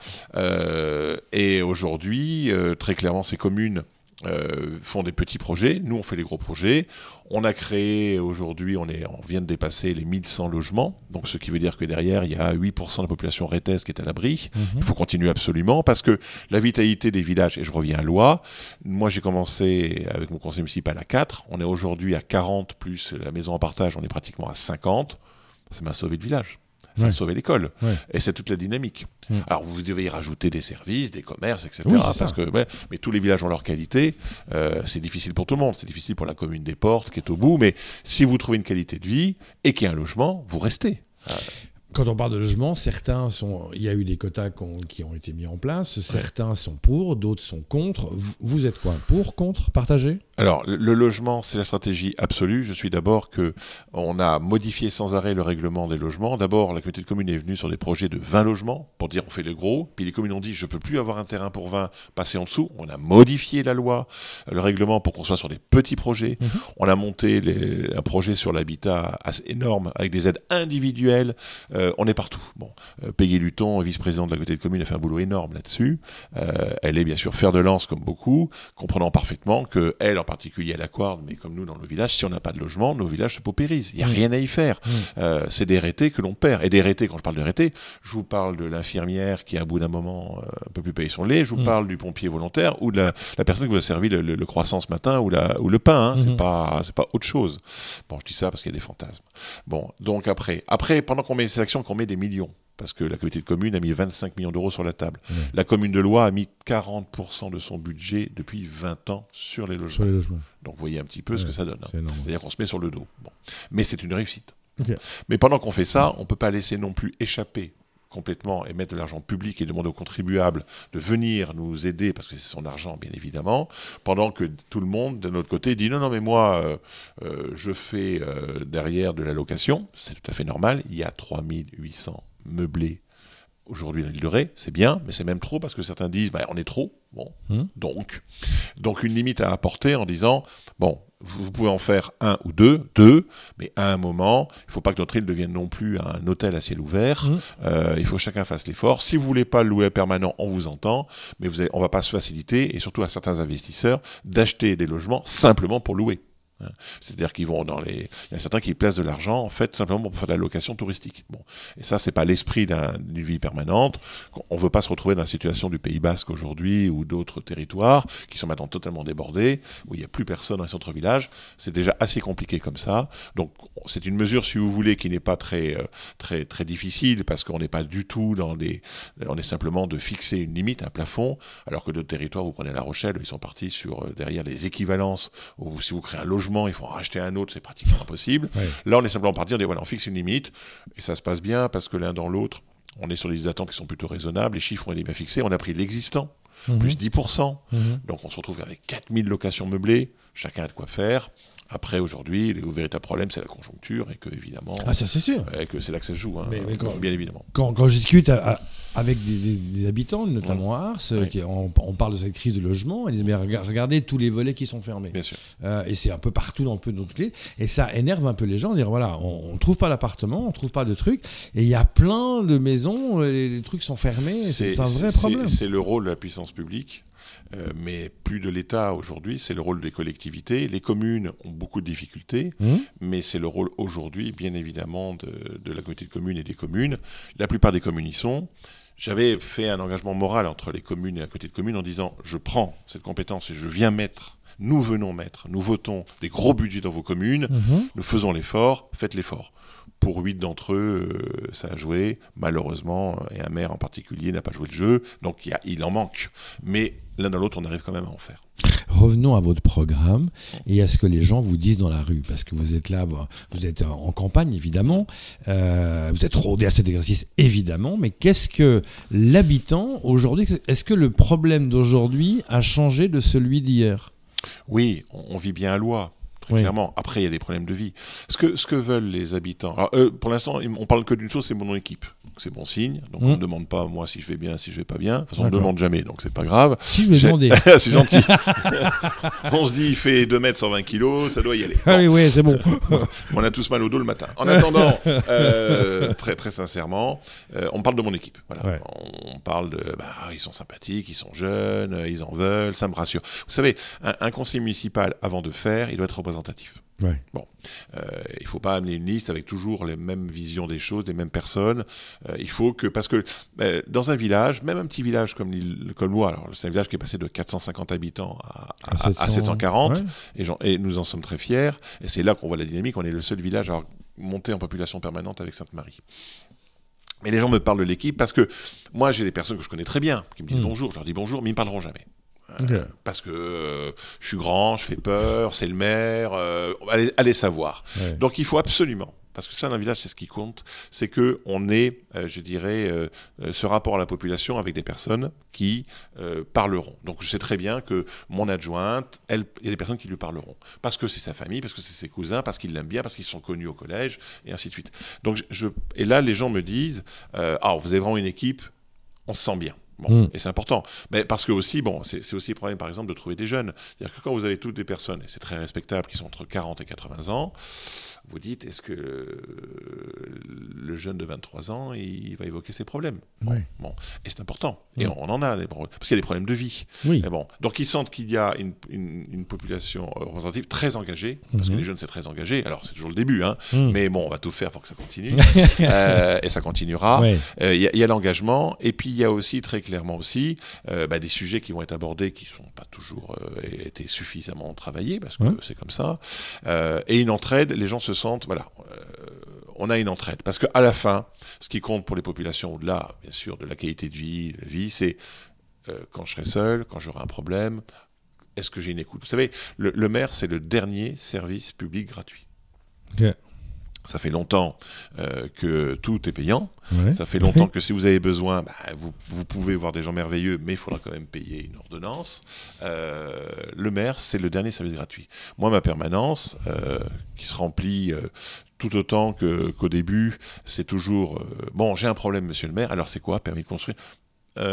Euh, et aujourd'hui, euh, très clairement, ces communes euh, font des petits projets. Nous, on fait les gros projets. On a créé, aujourd'hui, on, est, on vient de dépasser les mille cent logements. Donc, ce qui veut dire que derrière, il y a huit pour cent de la population rétaise qui est à l'abri. Mmh. Il faut continuer absolument parce que la vitalité des villages, et je reviens à Loie, moi, j'ai commencé avec mon conseil municipal à quatre. On est aujourd'hui à quarante, plus la maison en partage, on est pratiquement à cinquante. Ça m'a sauvé le village. Ça ouais. a sauvé l'école. Ouais. Et c'est toute la dynamique. Ouais. Alors, vous devez y rajouter des services, des commerces, et cetera. Oui, parce que, ouais, mais tous les villages ont leur qualité. Euh, c'est difficile pour tout le monde. C'est difficile pour la commune des Portes, qui est au bout. Mais si vous trouvez une qualité de vie et qu'il y a un logement, vous restez. Euh, Quand on parle de logement, certains sont. Il y a eu des quotas qui ont été mis en place. Certains ouais. sont pour, d'autres sont contre. Vous êtes quoi ? Pour, contre, partagé ? Alors, le logement, c'est la stratégie absolue. Je suis d'abord que on a modifié sans arrêt le règlement des logements. D'abord, la communauté de communes est venue sur des projets de vingt logements pour dire on fait le gros. Puis les communes ont dit je peux plus avoir un terrain pour vingt, passer en dessous. On a modifié la loi, le règlement pour qu'on soit sur des petits projets. Mmh. On a monté les, un projet sur l'habitat assez énorme avec des aides individuelles. Euh, on est partout. Bon, euh, Peggy Luton, vice-présidente de la communauté de communes, a fait un boulot énorme là-dessus. Euh, elle est bien sûr fer de lance comme beaucoup, comprenant parfaitement que elle en particulier à la Couarde, mais comme nous dans nos villages, si on n'a pas de logement, nos villages se paupérisent. Il n'y a mmh. rien à y faire. Mmh. Euh, c'est des R T que l'on perd. Et des R T, quand je parle de R T, je vous parle de l'infirmière qui, à bout d'un moment, ne euh, peut plus payer son lait. Je vous mmh. parle du pompier volontaire ou de la, la personne qui vous a servi le, le, le croissant ce matin ou, la, ou le pain. Hein. Mmh. C'est pas, c'est pas autre chose. Bon, je dis ça parce qu'il y a des fantasmes. Bon, donc après, après pendant qu'on met ces actions, qu'on met des millions, parce que la communauté de communes a mis vingt-cinq millions d'euros sur la table. Mmh. La commune de Loie a mis quarante pour cent de son budget depuis vingt ans sur les logements. Sur les logements. Donc vous voyez un petit peu ouais, ce que ça donne. Hein. C'est C'est-à-dire qu'on se met sur le dos. Bon. Mais c'est une réussite. Okay. Mais pendant qu'on fait ça, on ne peut pas laisser non plus échapper complètement et mettre de l'argent public et demander aux contribuables de venir nous aider, parce que c'est son argent, bien évidemment, pendant que tout le monde, de notre côté, dit non, non, mais moi, euh, euh, je fais euh, derrière de la location. C'est tout à fait normal. Il y a trois mille huit cents meublés aujourd'hui dans l'île de Ré, c'est bien, mais c'est même trop parce que certains disent bah, on est trop. Bon, mmh. donc, donc une limite à apporter en disant bon, vous, vous pouvez en faire un ou deux, deux, mais à un moment, il ne faut pas que notre île devienne non plus un hôtel à ciel ouvert. Mmh. Euh, il faut que chacun fasse l'effort. Si vous ne voulez pas le louer permanent, on vous entend, mais vous avez, on ne va pas se faciliter, et surtout à certains investisseurs, d'acheter des logements simplement pour louer. C'est-à-dire qu'ils vont dans les... Il y a certains qui placent de l'argent, en fait, simplement pour faire de la location touristique. Bon. Et ça, c'est pas l'esprit d'un, d'une vie permanente. On veut pas se retrouver dans la situation du Pays Basque aujourd'hui ou d'autres territoires qui sont maintenant totalement débordés, où il n'y a plus personne dans les centres-villages. C'est déjà assez compliqué comme ça. Donc, c'est une mesure, si vous voulez, qui n'est pas très, euh, très, très difficile parce qu'on n'est pas du tout dans des... On est simplement de fixer une limite, un plafond, alors que d'autres territoires, vous prenez La Rochelle, ils sont partis sur, euh, derrière les équivalences, où si vous créez un logement, il faut en racheter un autre, c'est pratiquement impossible. Ouais. Là, on est simplement parti, on dit voilà, on fixe une limite, et ça se passe bien parce que l'un dans l'autre, on est sur des attentes qui sont plutôt raisonnables, les chiffres ont été bien fixés, on a pris l'existant, mmh. plus dix pour cent, mmh. donc on se retrouve avec quatre mille locations meublées, chacun a de quoi faire. Après, aujourd'hui, le véritable problème, c'est la conjoncture et que, évidemment... Ah, ça, c'est sûr. Et que c'est là que ça se joue, hein, mais, mais quand, bien évidemment. Quand, quand je discute à, à, avec des, des, des habitants, notamment ouais. à Ars, oui. qui, on, on parle de cette crise de logement, ils disent, mais regardez tous les volets qui sont fermés. Bien sûr. Euh, et c'est un peu partout dans, dans toutes les... Et ça énerve un peu les gens, de dire, voilà, on ne trouve pas d'appartement, on ne trouve pas de trucs, et il y a plein de maisons, les, les trucs sont fermés, c'est, c'est un vrai c'est, problème. C'est, c'est le rôle de la puissance publique. Euh, mais plus de l'État aujourd'hui, c'est le rôle des collectivités. Les communes ont beaucoup de difficultés, mmh. mais c'est le rôle aujourd'hui, bien évidemment, de, de la communauté de communes et des communes. La plupart des communes y sont. J'avais fait un engagement moral entre les communes et la communauté de communes en disant « je prends cette compétence et je viens mettre, nous venons mettre, nous votons des gros budgets dans vos communes, mmh. nous faisons l'effort, faites l'effort ». Pour huit d'entre eux, euh, ça a joué, malheureusement, et un maire en particulier n'a pas joué le jeu, donc y a, il en manque. Mais l'un dans l'autre, on arrive quand même à en faire. Revenons à votre programme et à ce que les gens vous disent dans la rue, parce que vous êtes là, vous êtes en campagne évidemment, euh, vous êtes rodé à cet exercice évidemment, mais qu'est-ce que l'habitant aujourd'hui, est-ce que le problème d'aujourd'hui a changé de celui d'hier ? Oui, on, on vit bien à Loie. Oui. clairement. Après, il y a des problèmes de vie. Ce que, ce que veulent les habitants... Alors, euh, pour l'instant, on parle que d'une chose, c'est mon équipe. C'est bon signe. Donc, mmh. on ne me demande pas, moi, si je vais bien, si je vais pas bien. De toute façon, D'accord. on ne demande jamais, donc c'est pas grave. Si je vais demander. C'est gentil. On se dit, il fait deux mètres, cent vingt kilos, ça doit y aller. Ah bon. oui, oui, c'est bon. On a tous mal au dos le matin. En attendant, euh, très, très sincèrement, euh, on parle de mon équipe. Voilà. Ouais. On parle de... Bah, ils sont sympathiques, ils sont jeunes, ils en veulent, ça me rassure. Vous savez, un, un conseil municipal, avant de faire, il doit être représentatif. Ouais. Bon, euh, il ne faut pas amener une liste avec toujours les mêmes visions des choses, les mêmes personnes. Euh, il faut que, parce que euh, dans un village, même un petit village comme l'île Colmois, alors c'est un village qui est passé de quatre cent cinquante habitants à, à, à, sept cents... à sept cent quarante, ouais. et, genre, et nous en sommes très fiers. Et c'est là qu'on voit la dynamique. On est le seul village à monter en population permanente avec Sainte-Marie. Mais les gens me parlent de l'équipe parce que moi, j'ai des personnes que je connais très bien qui me disent mmh. bonjour. Je leur dis bonjour, mais ils ne me parleront jamais. Okay. Euh, parce que euh, je suis grand, je fais peur, c'est le maire, euh, allez, allez savoir. Ouais. Donc il faut absolument, parce que ça dans un village c'est ce qui compte, c'est qu'on ait, euh, je dirais, euh, ce rapport à la population avec des personnes qui euh, parleront. Donc je sais très bien que mon adjointe, elle, il y a des personnes qui lui parleront. Parce que c'est sa famille, parce que c'est ses cousins, parce qu'ils l'aiment bien, parce qu'ils sont connus au collège, et ainsi de suite. Donc, je, et là les gens me disent, euh, ah vous avez vraiment une équipe, on se sent bien. Bon, mmh. Et c'est important. Mais parce que aussi, bon, c'est, c'est aussi le problème, par exemple, de trouver des jeunes. C'est-à-dire que quand vous avez toutes des personnes, et c'est très respectable, qui sont entre quarante et quatre-vingts ans, vous dites, est-ce que le jeune de vingt-trois ans, il va évoquer ses problèmes ? Bon, oui. bon. Et c'est important. Et mmh. on, on en a, des problèmes, parce qu'il y a des problèmes de vie. Oui. Et bon. Donc ils sentent qu'il y a une, une, une population représentative très engagée, parce mmh. que les jeunes, c'est très engagé. Alors, c'est toujours le début, hein, mmh. mais bon, on va tout faire pour que ça continue. euh, et ça continuera. Il oui. euh, y, y a l'engagement, et puis il y a aussi, très clairement aussi, euh, bah, des sujets qui vont être abordés, qui ne sont pas toujours euh, été suffisamment travaillés, parce que mmh. c'est comme ça. Euh, et une entraide, les gens se sentent, voilà, euh, on a une entraide. Parce qu'à la fin, ce qui compte pour les populations, au-delà, bien sûr, de la qualité de vie, de la vie, c'est euh, quand je serai seul, quand j'aurai un problème, est-ce que j'ai une écoute ? Vous savez, le, le maire, c'est le dernier service public gratuit. Okay. Ça fait longtemps euh, que tout est payant. Ouais. Ça fait longtemps que si vous avez besoin, bah, vous, vous pouvez voir des gens merveilleux, mais il faudra quand même payer une ordonnance. Euh, le maire, c'est le dernier service gratuit. Moi, ma permanence, euh, qui se remplit euh, tout autant que, qu'au début, c'est toujours euh, « Bon, j'ai un problème, monsieur le maire. Alors, c'est quoi, permis de construire euh,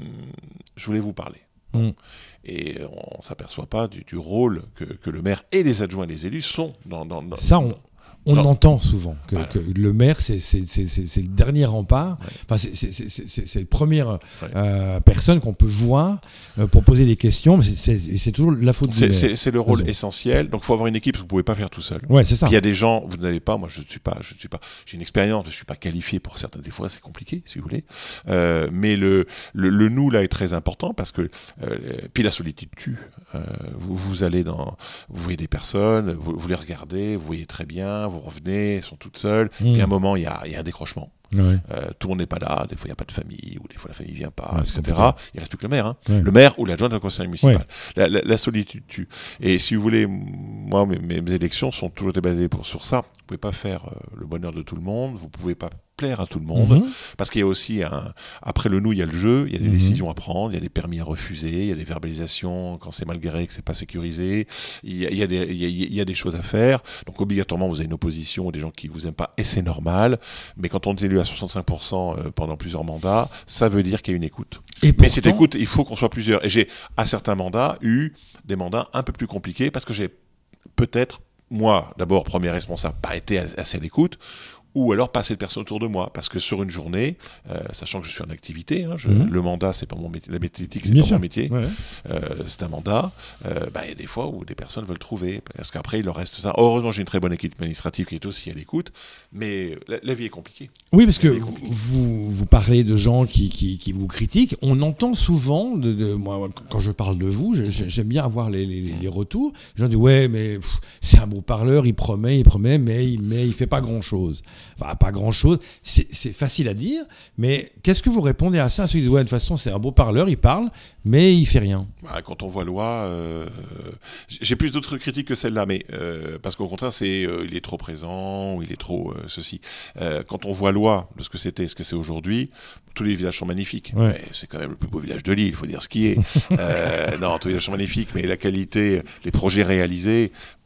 je voulais vous parler. Mm. » Et on ne s'aperçoit pas du, du rôle que, que le maire et les adjoints et les élus sont dans... dans, dans Ça, on... On non. entend souvent que, voilà. que le maire, c'est, c'est, c'est, c'est, c'est le dernier rempart. Ouais. Enfin, c'est, c'est, c'est, c'est, c'est la première ouais. euh, personne qu'on peut voir euh, pour poser des questions. Mais c'est, c'est, c'est toujours la faute c'est, du c'est, maire. C'est le rôle essentiel. Donc, il faut avoir une équipe, parce que vous ne pouvez pas faire tout seul. Ouais, c'est ça. Il y a des gens, vous n'avez pas, moi je ne suis pas, je ne suis pas, j'ai une expérience, je ne suis pas qualifié pour certains. Des fois, c'est compliqué, si vous voulez. Euh, mais le, le, le nous, là, est très important, parce que, euh, puis la solitude tue. Euh, vous, vous allez dans, vous voyez des personnes, vous, vous les regardez, vous voyez très bien, vous revenez, elles sont toutes seules, mmh. puis à un moment, il y a, y a un décrochement. Ouais. Euh, tout le monde n'est pas là, des fois il n'y a pas de famille, ou des fois la famille ne vient pas, ouais, et cetera. Il ne reste plus que le maire, hein. Ouais. Le maire ou l'adjoint d'un conseil municipal. Ouais. La, la, la solitude tue. Et si vous voulez, moi, mes, mes élections sont toujours basées pour, sur ça. Vous ne pouvez pas faire euh, le bonheur de tout le monde, vous ne pouvez pas plaire à tout le monde, mmh. parce qu'il y a aussi, un, après le nous, il y a le jeu, il y a des mmh. décisions à prendre, il y a des permis à refuser, il y a des verbalisations quand c'est mal garé, que c'est pas sécurisé, il y a, il y a, des, il y a, il y a des choses à faire. Donc obligatoirement, vous avez une opposition ou des gens qui vous aiment pas, et c'est normal. Mais quand on est élu à soixante-cinq pour cent pendant plusieurs mandats, ça veut dire qu'il y a une écoute. Et pourtant... Mais cette écoute, il faut qu'on soit plusieurs. Et j'ai, à certains mandats, eu des mandats un peu plus compliqués, parce que j'ai peut-être, moi, d'abord, premier responsable, pas été assez à l'écoute, ou alors pas assez de personnes autour de moi, parce que sur une journée, euh, sachant que je suis en activité, hein, je, mmh. le mandat, c'est pas mon métier, la mététique, c'est Bien pas sûr. mon métier, ouais. euh, c'est un mandat, euh, bah, il y a des fois où des personnes veulent trouver, parce qu'après, il leur reste ça. Heureusement, j'ai une très bonne équipe administrative qui est aussi à l'écoute, mais la, la vie est compliquée. Oui, parce que vous, vous parlez de gens qui, qui, qui vous critiquent, on entend souvent, de, de, moi, quand je parle de vous, je, j'aime bien avoir les, les, les retours, les gens disent, ouais, mais pff, c'est un beau parleur, il promet, il promet, mais, mais il fait pas grand-chose. Enfin, pas grand-chose, c'est, c'est facile à dire, mais qu'est-ce que vous répondez à ça ? Ceux qui disent, ouais, de toute façon, c'est un beau parleur, il parle, mais il fait rien. Bah, quand on voit loi, euh, j'ai plus d'autres critiques que celle-là, mais euh, parce qu'au contraire, c'est euh, il est trop présent, ou il est trop euh, ceci. Euh, quand on voit loi de ce que c'était, ce que c'est aujourd'hui, tous les villages sont magnifiques. Ouais. Mais c'est quand même le plus beau village de l'île, il faut dire ce qui est. euh, non, tous les villages sont magnifiques, mais la qualité, les projets réalisés,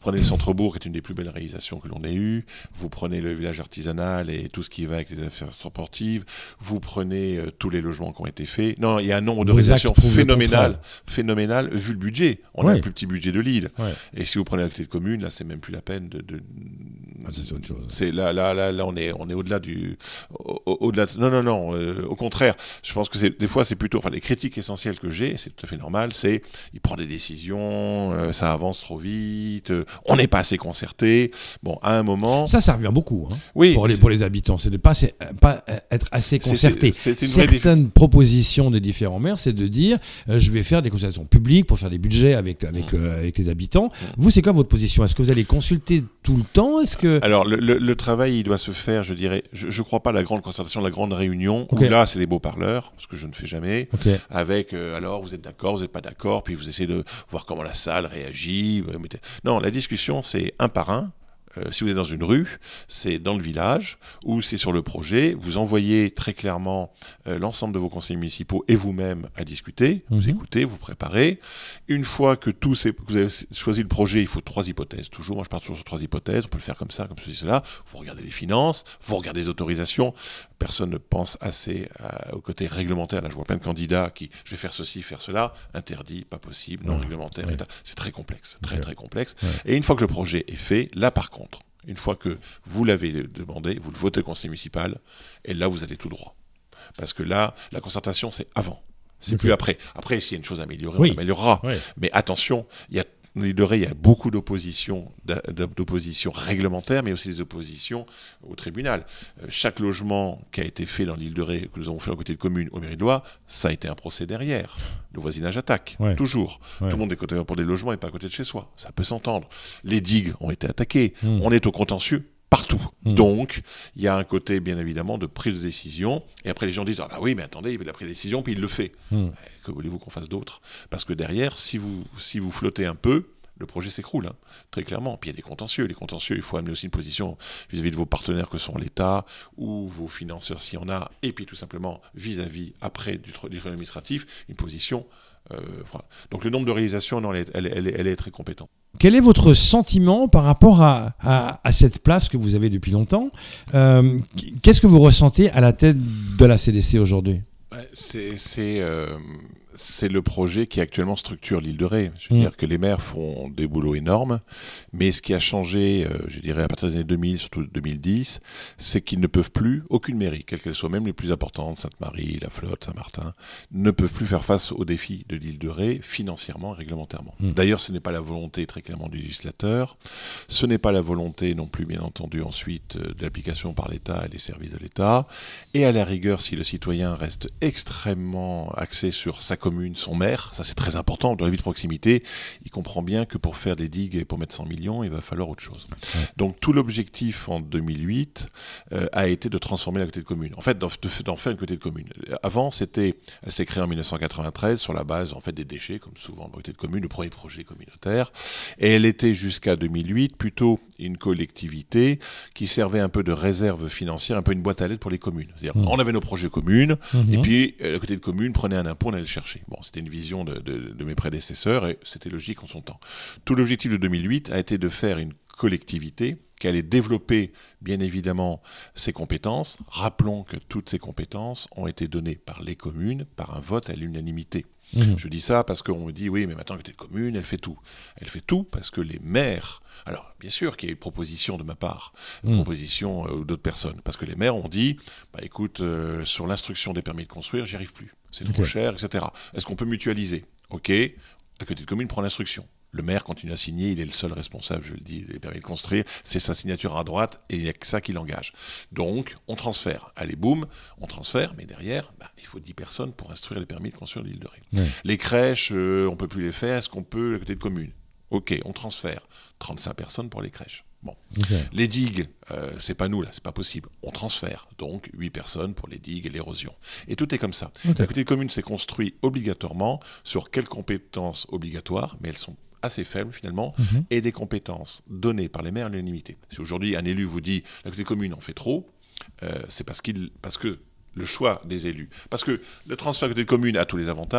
prenez le centre-bourg, qui est une des plus belles réalisations que l'on ait eues. Vous prenez le village artisanal et tout ce qui va avec les affaires sportives. Vous prenez euh, tous les logements qui ont été faits. Non, il y a un nombre de réalisations phénoménal, phénoménal vu le budget. On ouais. a le plus petit budget de Lille. Ouais. Et si vous prenez la côté de commune, là, c'est même plus la peine de. de... Ah, c'est autre chose. C'est là, là, là, là, on est, on est au-delà du, au, au-delà. De... Non, non, non. Euh, au contraire, je pense que c'est des fois, c'est plutôt, enfin, les critiques essentielles que j'ai, c'est tout à fait normal. C'est, il prend des décisions, euh, ça avance trop vite, euh, on n'est pas assez concerté. Bon, à un moment. Ça, ça revient beaucoup. Hein, oui. Pour les, pour les habitants, c'est de pas, c'est, pas être assez concerté. C'est, c'est, c'est Certaines défi... propositions des différents maires, c'est de dire, euh, je vais faire des consultations publiques pour faire des budgets avec avec mmh. euh, avec les habitants. Mmh. Vous, c'est quoi votre position ? Est-ce que vous allez consulter tout le temps ? Est-ce que alors le, le, le travail, il doit se faire, je dirais, je, je crois pas à la grande concertation, la grande réunion okay. où là, c'est les beaux parleurs, ce que je ne fais jamais. Okay. Avec euh, alors vous êtes d'accord, vous n'êtes pas d'accord, puis vous essayez de voir comment la salle réagit. Non, la discussion, c'est un par un. Euh, si vous êtes dans une rue, c'est dans le village ou c'est sur le projet, vous envoyez très clairement euh, l'ensemble de vos conseillers municipaux et vous-même à discuter, mmh. vous écoutez, vous préparez. Une fois que tout c'est, vous avez choisi le projet, il faut trois hypothèses. Toujours, moi je pars toujours sur trois hypothèses. On peut le faire comme ça, comme ceci, cela. Vous regardez les finances, vous regardez les autorisations. Personne ne pense assez à, au côté réglementaire. Là, je vois plein de candidats qui, je vais faire ceci, faire cela, interdit, pas possible, non mmh. réglementaire. Mmh. C'est très complexe, très très complexe. Mmh. Et une fois que le projet est fait, là par contre, une fois que vous l'avez demandé, vous le votez au conseil municipal, et là, vous allez tout droit. Parce que là, la concertation, c'est avant. C'est okay. plus après. Après, s'il y a une chose à améliorer, oui. on améliorera. Oui. Mais attention, il y a l'île de Ré, il y a beaucoup d'oppositions, d'oppositions réglementaires, mais aussi des oppositions au tribunal. Euh, chaque logement qui a été fait dans l'île de Ré, que nous avons fait à côté de commune au mairie de Loire, ça a été un procès derrière. Le voisinage attaque, ouais. toujours. Ouais. Tout le monde est côté pour des logements et pas à côté de chez soi. Ça peut s'entendre. Les digues ont été attaquées. Mmh. On est au contentieux partout. Mmh. Donc, il y a un côté, bien évidemment, de prise de décision. Et après, les gens disent « Ah bah oui, mais attendez, il a pris la décision, puis il le fait. Mmh. » Que voulez-vous qu'on fasse d'autre ? Parce que derrière, si vous, si vous flottez un peu, le projet s'écroule, hein, très clairement. Puis il y a des contentieux. Les contentieux, il faut amener aussi une position vis-à-vis de vos partenaires que sont l'État ou vos financeurs s'il y en a. Et puis tout simplement, vis-à-vis, après, du tribunal administratif, une position... Euh, voilà. Donc le nombre de réalisations, non, elle, elle, elle, elle est très compétente. Quel est votre sentiment par rapport à, à, à cette place que vous avez depuis longtemps ? euh, Qu'est-ce que vous ressentez à la tête de la C D C aujourd'hui ? C'est, c'est, euh, c'est le projet qui actuellement structure l'île de Ré. Je veux mmh. dire que les maires font des boulots énormes, mais ce qui a changé, euh, je dirais à partir des années deux mille, surtout deux mille dix, c'est qu'ils ne peuvent plus, aucune mairie, quelle qu'elle soit, même les plus importantes, Sainte-Marie, La Flotte, Saint-Martin, ne peuvent plus faire face aux défis de l'île de Ré financièrement et réglementairement. Mmh. D'ailleurs, ce n'est pas la volonté très clairement du législateur, ce n'est pas la volonté non plus, bien entendu, ensuite de l'application par l'État et les services de l'État, et à la rigueur, si le citoyen reste extrêmement axé sur sa commune, son maire, ça c'est très important dans la vie de proximité, il comprend bien que pour faire des digues et pour mettre cent millions, il va falloir autre chose. Ouais. Donc tout l'objectif en deux mille huit euh, a été de transformer la côté de commune. En fait, d'en, d'en faire une côté de commune. Avant, c'était, elle s'est créée en dix-neuf cent quatre-vingt-treize sur la base en fait des déchets, comme souvent dans la côté de commune, le premier projet communautaire, et elle était jusqu'à deux mille huit plutôt une collectivité qui servait un peu de réserve financière, un peu une boîte à lettres pour les communes. C'est-à-dire, mmh. on avait nos projets communes, mmh. et puis la côté de commune prenait un impôt, on allait le chercher. Bon, c'était une vision de, de, de mes prédécesseurs et c'était logique en son temps. Tout l'objectif de deux mille huit a été de faire une collectivité qui allait développer, bien évidemment, ses compétences. Rappelons que toutes ces compétences ont été données par les communes par un vote à l'unanimité. Mmh. Je dis ça parce qu'on me dit, oui, mais maintenant, la côté de commune, elle fait tout. Elle fait tout parce que les maires... Alors, bien sûr qu'il y a une proposition de ma part, une mmh. proposition euh, d'autres personnes, parce que les maires ont dit, bah écoute, euh, sur l'instruction des permis de construire, j'y arrive plus. C'est trop okay. cher, et cetera. Est-ce qu'on peut mutualiser ? Ok, la côté de commune prend l'instruction. Le maire continue à signer, il est le seul responsable, je le dis, des permis de construire, c'est sa signature à droite et il n'y a que ça qui l'engage. Donc, on transfère. Allez, boum, on transfère, mais derrière, bah, il faut dix personnes pour instruire les permis de construire de l'île de Ré. Ouais. Les crèches, euh, on ne peut plus les faire, est-ce qu'on peut la côté de commune ? Ok, on transfère. trente-cinq personnes pour les crèches. Bon. Okay. Les digues, euh, c'est pas nous là, c'est pas possible. On transfère. Donc, huit personnes pour les digues et l'érosion. Et tout est comme ça. Okay. La côté commune s'est construit obligatoirement sur quelles compétences obligatoires, mais elles sont assez faibles finalement, mm-hmm. et des compétences données par les maires à l'unanimité. Si aujourd'hui un élu vous dit la côté commune en fait trop, euh, c'est parce, qu'il, parce que le choix des élus. Parce que le transfert côté commune a tous les avantages,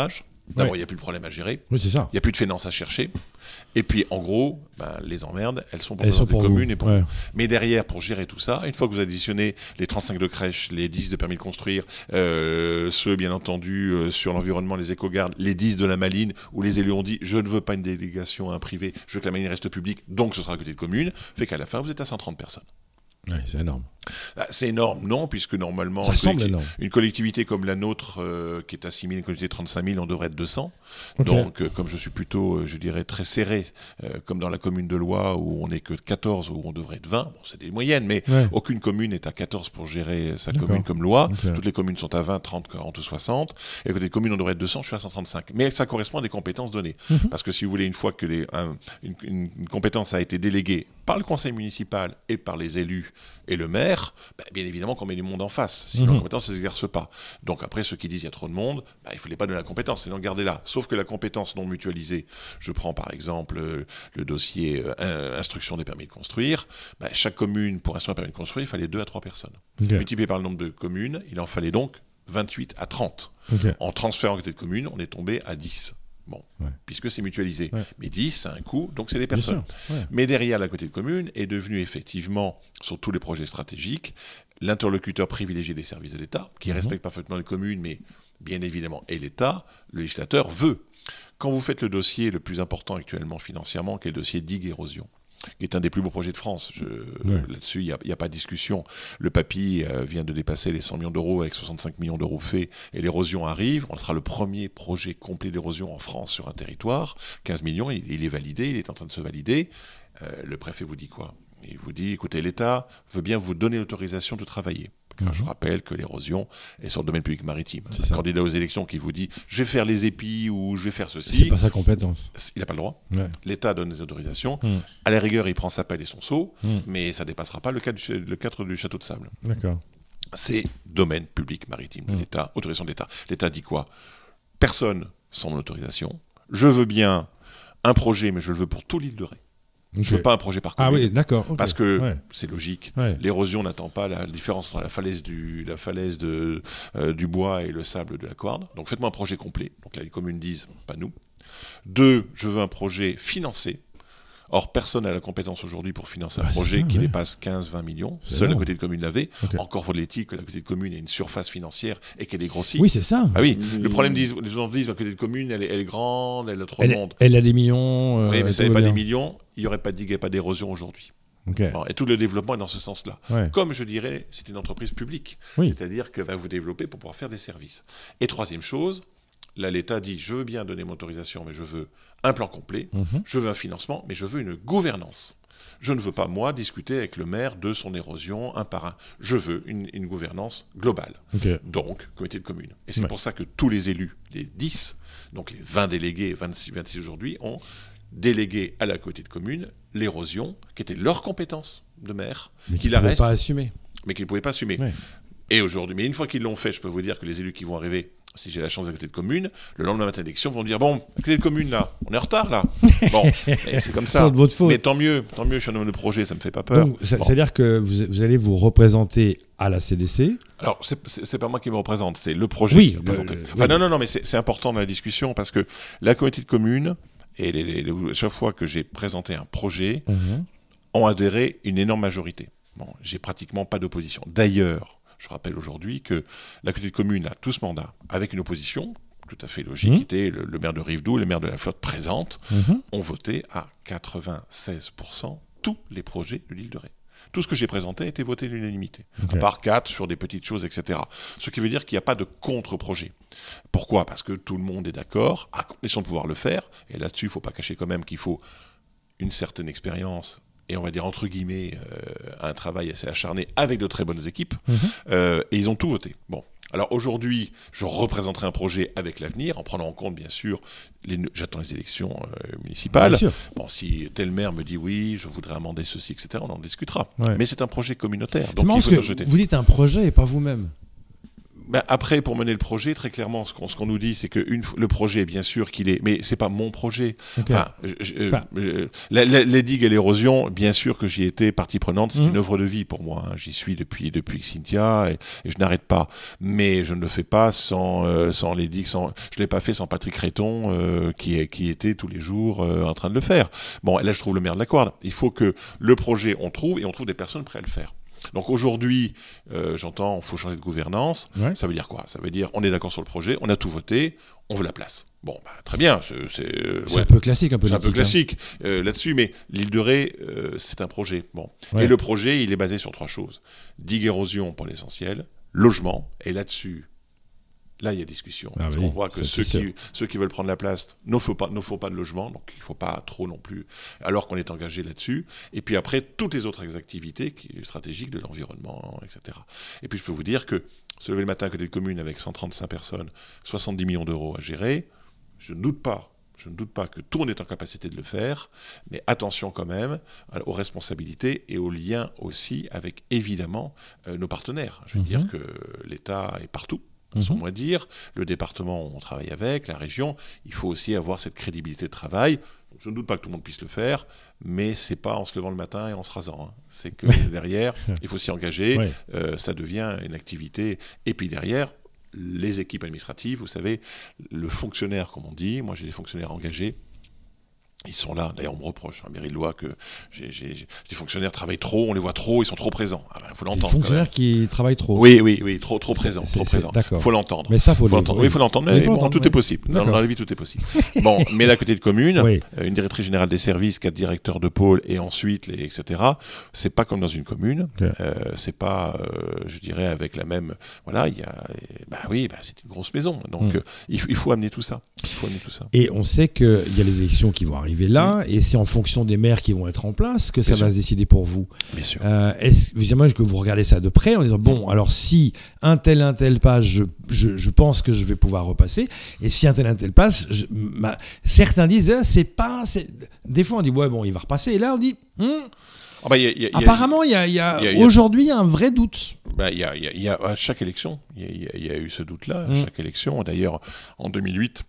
D'abord, Ouais. il n'y a plus de problème à gérer. Oui, c'est ça. Il n'y a plus de finances à chercher. Et puis, en gros, ben, les emmerdes, elles sont pour, Elles sont les pour communes vous. et pour Ouais. nous. Mais derrière, pour gérer tout ça, une fois que vous additionnez les trente-cinq de crèche, les dix de permis de construire, euh, ceux, bien entendu, euh, sur l'environnement, les éco-gardes, les dix de la Maline, où les élus ont dit « je ne veux pas une délégation à un privé, je veux que la Maline reste publique, donc ce sera à côté de commune », fait qu'à la fin, vous êtes à cent trente personnes. Ouais, c'est énorme. Bah, c'est énorme, non, puisque normalement, Ça une, semble collectivi- énorme. une collectivité comme la nôtre, euh, qui est à six mille, une collectivité de trente-cinq mille, on devrait être deux cents. Ok. Donc, euh, comme je suis plutôt, euh, je dirais, très serré, euh, comme dans la commune de Loie, où on n'est que quatorze, où on devrait être vingt, bon, c'est des moyennes, mais Ouais. aucune commune n'est à quatorze pour gérer sa D'accord. commune comme Loie. Ok. Toutes les communes sont à vingt, trente, quarante ou soixante. Et à côté des communes, on devrait être deux cents, je suis à cent trente-cinq. Mais ça correspond à des compétences données. Mhm. Parce que si vous voulez, une fois que les, un- une, une- une compétence a été déléguée par le conseil municipal et par les élus et le maire, bah, bien évidemment qu'on met du monde en face. Sinon, Mhm. la compétence ne s'exerce pas. Donc après, ceux qui disent qu'il y a trop de monde, bah, il ne fallait pas donner la compétence, sinon gardez-la. Sauf que la compétence non mutualisée, je prends par exemple euh, le dossier euh, instruction des permis de construire, bah, chaque commune, pour instruire un permis de construire, il fallait deux à trois personnes. Ok. Multiplié par le nombre de communes, il en fallait donc vingt-huit à trente. Ok. En transfert en côté de commune, on est tombé à dix. Bon, Ouais. puisque c'est mutualisé. Ouais. Mais dix, c'est un coût, donc c'est des Bien personnes. sûr. Ouais. Mais derrière, la côté de commune est devenu effectivement, sur tous les projets stratégiques, l'interlocuteur privilégié des services de l'État, qui Mhm. respecte parfaitement les communes, mais bien évidemment, et l'État, le législateur veut. Quand vous faites le dossier le plus important actuellement financièrement, qui est le dossier digue-érosion, qui est un des plus beaux projets de France. Je, Ouais. Là-dessus, il n'y a, a pas de discussion. Le papy euh, vient de dépasser les cent millions d'euros avec soixante-cinq millions d'euros faits et l'érosion arrive. On sera le premier projet complet d'érosion en France sur un territoire. quinze millions, il, il est validé, il est en train de se valider. Euh, le préfet vous dit quoi? Il vous dit, écoutez, l'État veut bien vous donner l'autorisation de travailler. Car je rappelle que l'érosion est sur le domaine public maritime. C'est Un ça. candidat aux élections qui vous dit, je vais faire les épis ou je vais faire C'est ceci, pas sa compétence. il n'a pas le droit. Ouais. L'État donne des autorisations. Mm. À la rigueur, il prend sa pelle et son seau, Mm. mais ça ne dépassera pas le cadre, du, le cadre du château de sable. D'accord. C'est domaine public maritime de Mm. l'État, autorisation de l'État. L'État dit quoi? Personne sans mon autorisation. Je veux bien un projet, mais je le veux pour tout l'île de Ré. Ok. Je veux pas un projet par commune. Ah oui, d'accord. ok. Parce que Ouais. c'est logique. Ouais. L'érosion n'attend pas la différence entre la falaise du, la falaise de, euh, du bois et le sable de la Couarde. Donc faites-moi un projet complet. Donc là, les communes disent, pas nous. Deux, je veux un projet financé. Or, personne n'a la compétence aujourd'hui pour financer un Ah, c'est projet ça, qui ouais. dépasse quinze à vingt millions. C'est Seule la énorme. côté de commune l'avait. Ok. Encore faut-il que la côté de commune ait une surface financière et qu'elle est grossie. Oui, c'est ça. Ah oui, le problème, disent, les gens disent, la côté de commune, elle est, elle est grande, elle a trop de Elle, monde. elle a des millions. euh, Oui, mais tout ça n'est va pas bien. des millions, il n'y aurait pas de digue et pas d'érosion aujourd'hui. Ok. Bon, et tout le développement est dans ce sens-là. Ouais. Comme je dirais, c'est une entreprise publique. Oui. C'est-à-dire qu'elle va vous développer pour pouvoir faire des services. Et troisième chose, là l'État dit, je veux bien donner mon autorisation, mais je veux un plan complet, Mhm. je veux un financement, mais je veux une gouvernance. Je ne veux pas, moi, discuter avec le maire de son érosion un par un. Je veux une, une gouvernance globale. Ok. Donc, comité de commune. Et c'est Ouais. pour ça que tous les élus, les dix, donc les vingt délégués, vingt-six, vingt-six aujourd'hui, ont délégué à la comité de commune l'érosion, qui était leur compétence de maire, Mais qui qui la ne reste, pas assumer. mais qu'ils ne pouvaient pas assumer. Ouais. Et aujourd'hui, mais une fois qu'ils l'ont fait, je peux vous dire que les élus qui vont arriver, si j'ai la chance d'être à côté de commune, le lendemain matin d'élection, vont dire, bon, à côté de commune, là, on est en retard, là. Bon, et c'est comme ça. Faute, votre faute. Mais tant mieux, tant mieux, je suis un homme de projet, ça me fait pas peur. Donc, ça- Bon. c'est-à-dire que vous, vous allez vous représenter à la C D C. Alors, c'est, c'est, c'est pas moi qui me représente, c'est le projet Oui, qui me le- représente. le- Enfin, oui. non, non, non, mais c'est, c'est important dans la discussion parce que la communauté de communes, et les, les- les- chaque fois que j'ai présenté un projet, Mhm. ont adhéré une énorme majorité. Bon, j'ai pratiquement pas d'opposition. D'ailleurs, je rappelle aujourd'hui que la communauté de communes a tous mandat avec une opposition tout à fait logique, Mmh. qui était le, le maire de Rivedoux, le maire de la Flotte présente, Mhm. ont voté à quatre-vingt-seize pour cent tous les projets de l'île de Ré. Tout ce que j'ai présenté a été voté à l'unanimité, Ok. à part quatre sur des petites choses, et cetera. Ce qui veut dire qu'il n'y a pas de contre-projet. Pourquoi ? Parce que tout le monde est d'accord, à condition de pouvoir le faire, et là-dessus, il ne faut pas cacher quand même qu'il faut une certaine expérience, et on va dire entre guillemets, euh, un travail assez acharné avec de très bonnes équipes, Mhm. euh, et ils ont tout voté. Bon. Alors aujourd'hui, je représenterai un projet avec l'avenir, en prenant en compte, bien sûr, les, j'attends les élections euh, municipales. Bien sûr. Bon, si tel maire me dit oui, je voudrais amender ceci, et cetera, on en discutera. Ouais. Mais c'est un projet communautaire, C'est donc marrant il faut parce le que jeter. vous dites un projet et pas vous-même. Ben après, pour mener le projet, très clairement, ce qu'on, ce qu'on nous dit, c'est que une, le projet, bien sûr qu'il est, mais c'est pas mon projet. Okay. Enfin, je, je, enfin. Euh, la, la, les digues et l'érosion, bien sûr que j'y étais partie prenante. C'est mmh. une œuvre de vie pour moi. Hein. J'y suis depuis depuis Cynthia et, et je n'arrête pas. Mais je ne le fais pas sans euh, sans les digues. Sans, je l'ai pas fait sans Patrick Réton euh, qui est, qui était tous les jours euh, en train de le faire. Bon, là, je trouve le maire de la corde. Il faut que le projet, on trouve et on trouve des personnes prêtes à le faire. Donc aujourd'hui, euh, j'entends, il faut changer de gouvernance. Ouais. Ça veut dire quoi ? Ça veut dire, on est d'accord sur le projet, on a tout voté, on veut la place. Bon, bah, très bien. C'est, c'est, euh, c'est ouais. un peu classique, un peu C'est un peu classique hein. euh, là-dessus, mais l'île de Ré, euh, c'est un projet. Bon, ouais. Et le projet, il est basé sur trois choses digue érosion pour l'essentiel, logement, et là-dessus. Là, il y a discussion. Ah parce oui, qu'on voit que ceux qui, ceux qui veulent prendre la place ne font pas, ne font pas de logement, donc il ne faut pas trop non plus, alors qu'on est engagé là-dessus. Et puis après, toutes les autres activités qui, stratégiques de l'environnement, et cetera. Et puis je peux vous dire que se lever le matin à côté de commune avec cent trente-cinq personnes, soixante-dix millions d'euros à gérer, je ne doute pas. Je ne doute pas que tout le monde est en capacité de le faire, mais attention quand même aux responsabilités et aux liens aussi avec, évidemment, euh, nos partenaires. Je veux mmh. dire que l'État est partout. Sans moi dire, le département, on travaille avec, la région, il faut aussi avoir cette crédibilité de travail. Je ne doute pas que tout le monde puisse le faire, mais c'est pas en se levant le matin et en se rasant. Hein. C'est que derrière, il faut s'y engager, oui. euh, ça devient une activité. Et puis derrière, les équipes administratives, vous savez, le fonctionnaire, comme on dit, moi j'ai des fonctionnaires engagés, ils sont là. D'ailleurs, on me reproche, à la mairie de Loie, que j'ai, j'ai, j'ai, les fonctionnaires travaillent trop, on les voit trop, ils sont trop présents. Il ah ben, faut l'entendre. Les fonctionnaires qui travaillent trop. Oui, oui, oui, trop, trop présents, trop présents. D'accord. Faut l'entendre. Mais ça, faut, faut l'entendre. Oui, il faut l'entendre. Mais, mais bon, tout oui. est possible. Dans, dans la vie, tout est possible. Bon, mais la côté de commune, oui. euh, une directrice générale des services, quatre directeurs de pôle, et ensuite, les, et cetera. C'est pas comme dans une commune. Okay. Euh, c'est pas, euh, je dirais, avec la même. Voilà, il y a. Bah oui, bah, c'est une grosse maison. Donc, mm. euh, il, il faut amener tout ça. Il faut amener tout ça. Et on sait qu'il y a les élections qui vont arriver là, mm. et c'est en fonction des maires qui vont être en place que ça Bien va sûr. se décider pour vous. Bien sûr. Euh, est-ce, évidemment, que vous regardez ça de près en disant bon, alors si un tel, un tel passe, je, je, je pense que je vais pouvoir repasser. Et si un tel, un tel passe, je, ma, certains disent ah, c'est pas. C'est... Des fois, on dit ouais, bon, il va repasser. Et là, on dit hmm, oh bah, y a, y a, apparemment, il y a, y a, y a, y a aujourd'hui un vrai doute. Bah, y a, y a, y a, à chaque élection, il y, y, y a eu ce doute-là. À hmm. chaque élection. D'ailleurs, en deux mille huit.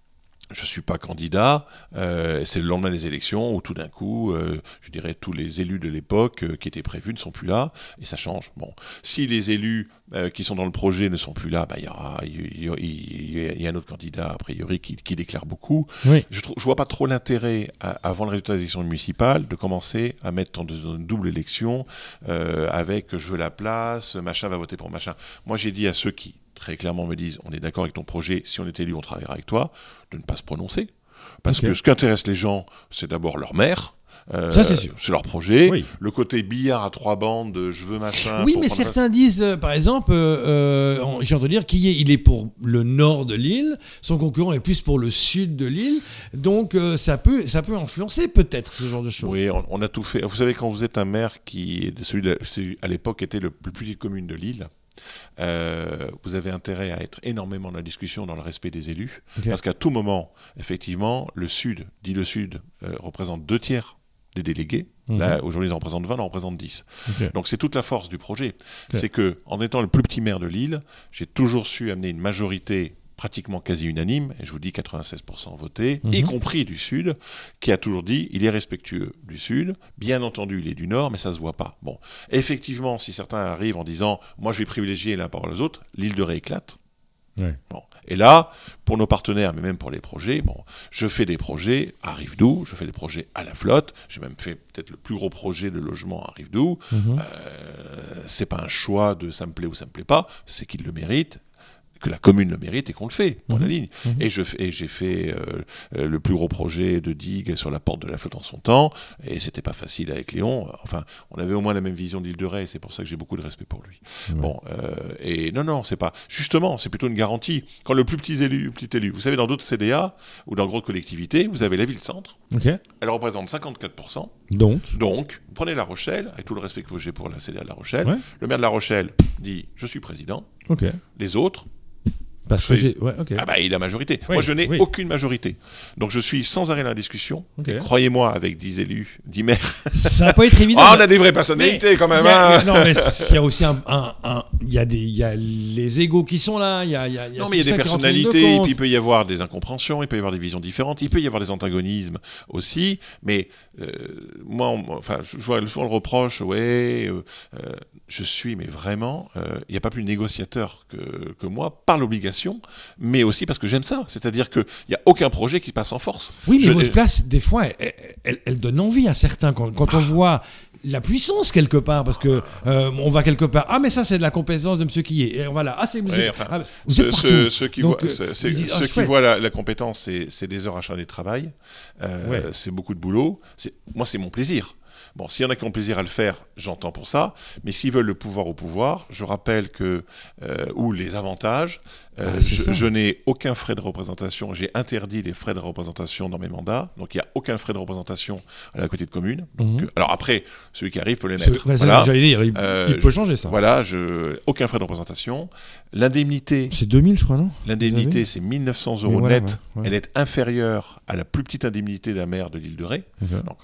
Je suis pas candidat, euh, c'est le lendemain des élections où tout d'un coup, euh, je dirais tous les élus de l'époque euh, qui étaient prévus ne sont plus là et ça change. Bon, si les élus euh, qui sont dans le projet ne sont plus là, bah il y aura, il y, y, y a un autre candidat a priori qui, qui déclare beaucoup. Oui. Je trouve, je vois pas trop l'intérêt à, avant le résultat des élections municipales de commencer à mettre dans une double élection euh, avec je veux la place, machin va voter pour machin. Moi j'ai dit à ceux qui très clairement me disent on est d'accord avec ton projet, si on est élu on travaillera avec toi, de ne pas se prononcer parce okay. que ce qui intéresse les gens c'est d'abord leur maire, euh, ça c'est sûr, c'est leur projet, oui. le côté billard à trois bandes, je veux machin. Oui mais certains la... disent euh, par exemple euh, euh, j'ai entendu dire qu'il est, il est pour le nord de l'île, son concurrent est plus pour le sud de l'île, donc euh, ça peut ça peut influencer peut-être ce genre de choses. Oui, on, on a tout fait. Vous savez quand vous êtes un maire qui celui, de, celui à l'époque était le plus petite commune de l'île. Euh, vous avez intérêt à être énormément dans la discussion, dans le respect des élus, okay. parce qu'à tout moment, effectivement, le Sud, dit le Sud, euh, représente deux tiers des délégués. Mmh. Là, aujourd'hui, ils en représentent vingt, ils en représentent dix. Okay. Donc, c'est toute la force du projet. Okay. C'est que, en étant le plus petit maire de l'île, j'ai toujours su amener une majorité pratiquement quasi unanime, et je vous dis quatre-vingt-seize pour cent voté, mmh. y compris du Sud, qui a toujours dit il est respectueux du Sud, bien entendu il est du Nord, mais ça se voit pas. Bon, effectivement, si certains arrivent en disant moi je vais privilégier l'un par les autres, l'île de Ré éclate. Ouais. Bon. Et là, pour nos partenaires, mais même pour les projets, bon, je fais des projets à Rivedoux, je fais des projets à la flotte, j'ai même fait peut-être le plus gros projet de logement à Rivedoux. Mmh. Euh, c'est pas un choix de ça me plaît ou ça me plaît pas, c'est qu'ils le méritent, que la commune le mérite et qu'on le fait, pour mmh. la ligne. Mmh. Et, je, et j'ai fait euh, euh, le plus gros projet de digue sur la porte de la flotte en son temps, et c'était pas facile avec Léon. Enfin, on avait au moins la même vision d'Île de Ré, et c'est pour ça que j'ai beaucoup de respect pour lui. Mmh. Bon, euh, et non, non, c'est pas... Justement, c'est plutôt une garantie. Quand le plus petit élu, le petit élu, vous savez, dans d'autres C D A, ou dans grosses collectivités, vous avez la ville-centre, okay. elle représente cinquante-quatre pour cent. Donc Donc, vous prenez La Rochelle, avec tout le respect que j'ai pour la C D A de La Rochelle, ouais. le maire de La Rochelle dit « je suis président okay. ». Les autres Parce que j'ai... Ouais, ok. Ah bah, il a majorité. Oui, Moi, je n'ai oui. aucune majorité. Donc, je suis sans arrêt dans la discussion. Ok. Et croyez-moi, avec dix élus, dix maires... Ça va pas être évident. Oh, on a des vraies personnalités, Mais quand même. il y a- hein. Non, mais il y a aussi un... un, un- il y a des, il y a les égos qui sont là, il y a, il y a, il y a Non, mais il y tout a des ça qui rentre en ligne de personnalités, et compte. puis il peut y avoir des incompréhensions, il peut y avoir des visions différentes, il peut y avoir des antagonismes aussi, mais euh, moi, on- enfin, je je vois souvent le reproche, ouais, euh, euh, je suis, mais vraiment, euh, il n'y a pas plus négociateur que, que moi, par l'obligation, mais aussi parce que j'aime ça. C'est-à-dire qu'il n'y a aucun projet qui passe en force. Oui, mais Je- votre place, des fois, elle, elle- elle donne envie à certains quand, quand on voit la puissance quelque part, parce que euh, on va quelque part. Ah, mais ça, c'est de la compétence de Monsieur qui est. Et voilà. Ah, c'est. Ouais, enfin, ah, vous Ceux, êtes ceux- partout. ceux qui Donc, voient, euh, c'est- c'est- ils disent, ah, ceux qui chouette. voient la, la compétence, c'est, c'est des heures acharnées de travail. Euh, Ouais. C'est beaucoup de boulot. C'est, moi, c'est mon plaisir. Bon, s'il y en a qui ont plaisir à le faire, j'entends pour ça. Mais s'ils veulent le pouvoir au pouvoir, je rappelle que euh, ou les avantages. euh, Ah, c'est je, ça. je n'ai aucun frais de représentation. J'ai interdit les frais de représentation dans mes mandats. Donc, il n'y a aucun frais de représentation à la côté de commune. Donc, Mhm. euh, alors après, celui qui arrive peut les C'est- mettre. ouais, c'est Voilà. ça que j'allais dire. Il, Euh, il peut changer ça. Voilà, je, aucun frais de représentation. L'indemnité. C'est deux mille, je crois, non? L'indemnité, Vous c'est mille neuf cents Mais euros voilà, net. ouais, ouais. Elle est inférieure à la plus petite indemnité d'un maire de l'île de Ré. Ok. Donc,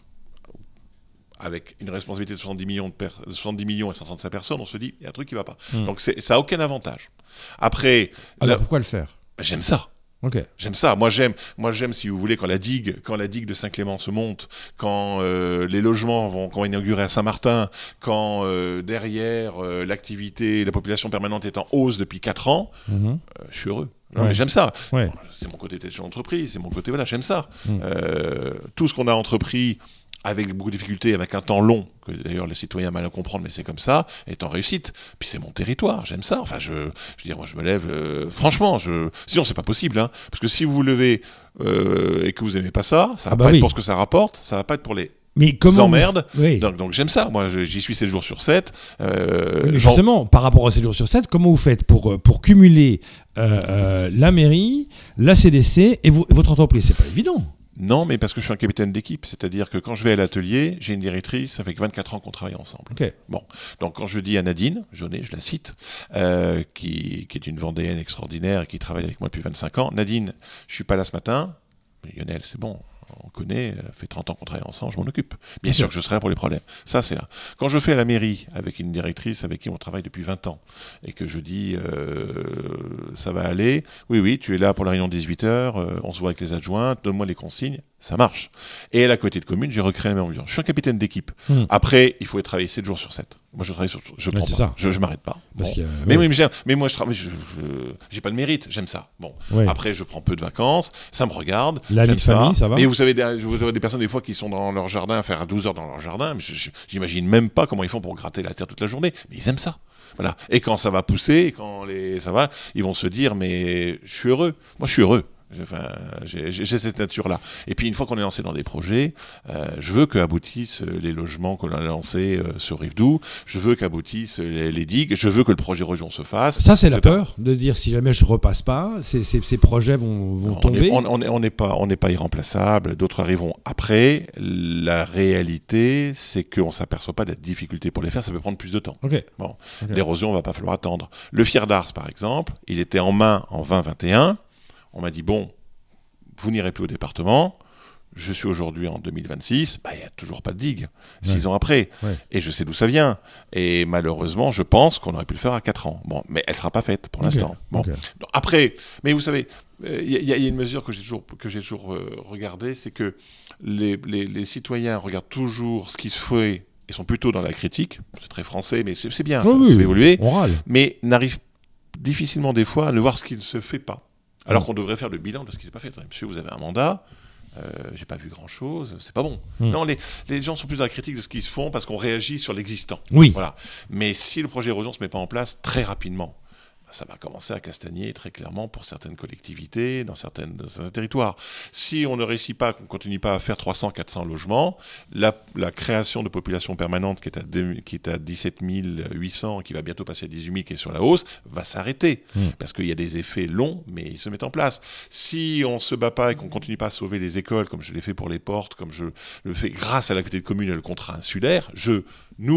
avec une responsabilité de soixante-dix millions, de per- soixante-dix millions et cent trente-cinq personnes, on se dit, il y a un truc qui ne va pas. Hmm. Donc, c'est, ça n'a aucun avantage. Après, Alors là, pourquoi le faire? j'aime ça. Ok. J'aime ça. Moi, j'aime, moi, j'aime, si vous voulez, quand la digue, quand la digue de Saint-Clément se monte, quand euh, les logements vont, vont inaugurer à Saint-Martin, quand euh, derrière euh, l'activité, la population permanente est en hausse depuis quatre ans, Mhm. euh, je suis heureux. Non, Ouais. mais j'aime ça. Ouais. C'est mon côté tête d'entreprise, c'est mon côté, voilà, j'aime ça. Mm. Euh, tout ce qu'on a entrepris avec beaucoup de difficultés, avec un temps long, que d'ailleurs les citoyens ont mal à comprendre, mais c'est comme ça, est en réussite. Puis c'est mon territoire, j'aime ça. Enfin, je, je veux dire, moi je me lève, euh, franchement, je... sinon c'est pas possible, hein, parce que si vous vous levez euh, et que vous aimez pas ça, ça va Ah bah pas oui. être pour ce que ça rapporte, ça va pas être pour les Mais comment vous- emmerdes. Oui. Donc, donc j'aime ça, moi je- j'y suis sept jours sur sept. Euh, Mais j'en- justement, par rapport à sept jours sur sept, comment vous faites pour, euh, pour cumuler euh, euh, la mairie, la C D C et, vo- et votre entreprise? C'est pas évident. Non, mais parce que je suis un capitaine d'équipe, c'est-à-dire que quand je vais à l'atelier, j'ai une directrice avec vingt-quatre ans qu'on travaille ensemble. Ok. Bon, donc quand je dis à Nadine, Jaunet, je la cite, euh, qui, qui est une Vendéenne extraordinaire et qui travaille avec moi depuis vingt-cinq ans, Nadine, je suis pas là ce matin, mais Lionel, c'est bon, on connaît, ça fait trente ans qu'on travaille ensemble, je m'en occupe. Bien Ok. sûr que je serai là pour les problèmes. Ça, c'est là. Quand je fais à la mairie avec une directrice avec qui on travaille depuis vingt ans et que je dis euh, ça va aller, oui, oui, tu es là pour la réunion de dix-huit heures, euh, on se voit avec les adjointes, donne-moi les consignes, ça marche. Et à la côté de commune, j'ai recréé la même ambiance. Je suis un capitaine d'équipe. Hmm. Après, il faut travailler sept jours sur sept. Moi, je travaille sur, je Ouais, prends c'est pas. ça. Je, je m'arrête pas. Parce Bon. qu'il y a- mais, ouais. oui, mais, j'aime- mais moi, je travaille, je, je- j'ai pas le mérite, j'aime ça. Bon. Ouais. Après, je prends peu de vacances, ça me regarde. La vie j'aime de famille, ça va Et vous savez, des, vous avez des personnes, des fois, qui sont dans leur jardin à faire douze heures dans leur jardin, mais je- je- j'imagine même pas comment ils font pour gratter la terre toute la journée. Mais ils aiment ça. Voilà. Et quand ça va pousser, et quand les, ça va, ils vont se dire, mais je suis heureux. Moi, je suis heureux. Enfin, j'ai, j'ai j'ai cette nature-là. Et puis, une fois qu'on est lancé dans des projets, euh, je veux qu'aboutissent les logements qu'on a lancés euh, sur Rive-Doux, je veux qu'aboutissent les, les digues, je veux que le projet région se fasse. Ça, c'est la et cetera. peur de dire si jamais je repasse pas, ces, ces, ces projets vont, vont On tomber. n'est on, on est- on n'est pas, on n'est pas irremplaçable, d'autres arriveront après. La réalité, c'est qu'on ne s'aperçoit pas de la difficulté pour les faire, ça peut prendre plus de temps. Ok. Bon, Ok. l'érosion, on va pas falloir attendre. Le Fier d'Ars, par exemple, il était en main en vingt vingt et un. On m'a dit, bon, vous n'irez plus au département. Je suis aujourd'hui en deux mille vingt-six. Bah, il n'y a toujours pas de digue, six ans après. Ouais. Et je sais d'où ça vient. Et malheureusement, je pense qu'on aurait pu le faire à quatre ans. Bon, mais elle ne sera pas faite pour Ok. l'instant. Bon. Ok. Donc, après, mais vous savez, il y, y a une mesure que j'ai toujours, que j'ai toujours euh, regardée, c'est que les, les, les citoyens regardent toujours ce qui se fait et sont plutôt dans la critique. C'est très français, mais c'est c'est bien, ça, Oui, ça oui, fait évoluer. On râle. Mais n'arrivent difficilement des fois à ne voir ce qui ne se fait pas. Alors Mm. qu'on devrait faire le bilan de ce qui ne s'est pas fait. Monsieur, vous avez un mandat, euh, j'ai pas vu grand-chose, c'est pas bon. Mm. Non, les, les gens sont plus dans la critique de ce qu'ils se font parce qu'on réagit sur l'existant. Oui. Voilà. Mais si le projet érosion ne se met pas en place très rapidement, ça va commencer à castagner très clairement pour certaines collectivités, dans, certaines, dans certains territoires. Si on ne réussit pas, qu'on ne continue pas à faire trois cents, quatre cents logements, la, la création de population permanente qui est à, deux- qui est à dix-sept mille huit cents, qui va bientôt passer à dix-huit mille, qui est sur la hausse, va s'arrêter. Mm. Parce qu'il y a des effets longs, mais ils se mettent en place. Si on ne se bat pas et qu'on ne continue pas à sauver les écoles, comme je l'ai fait pour les portes, comme je le fais grâce à la communauté de communes et le contrat insulaire, je, nous,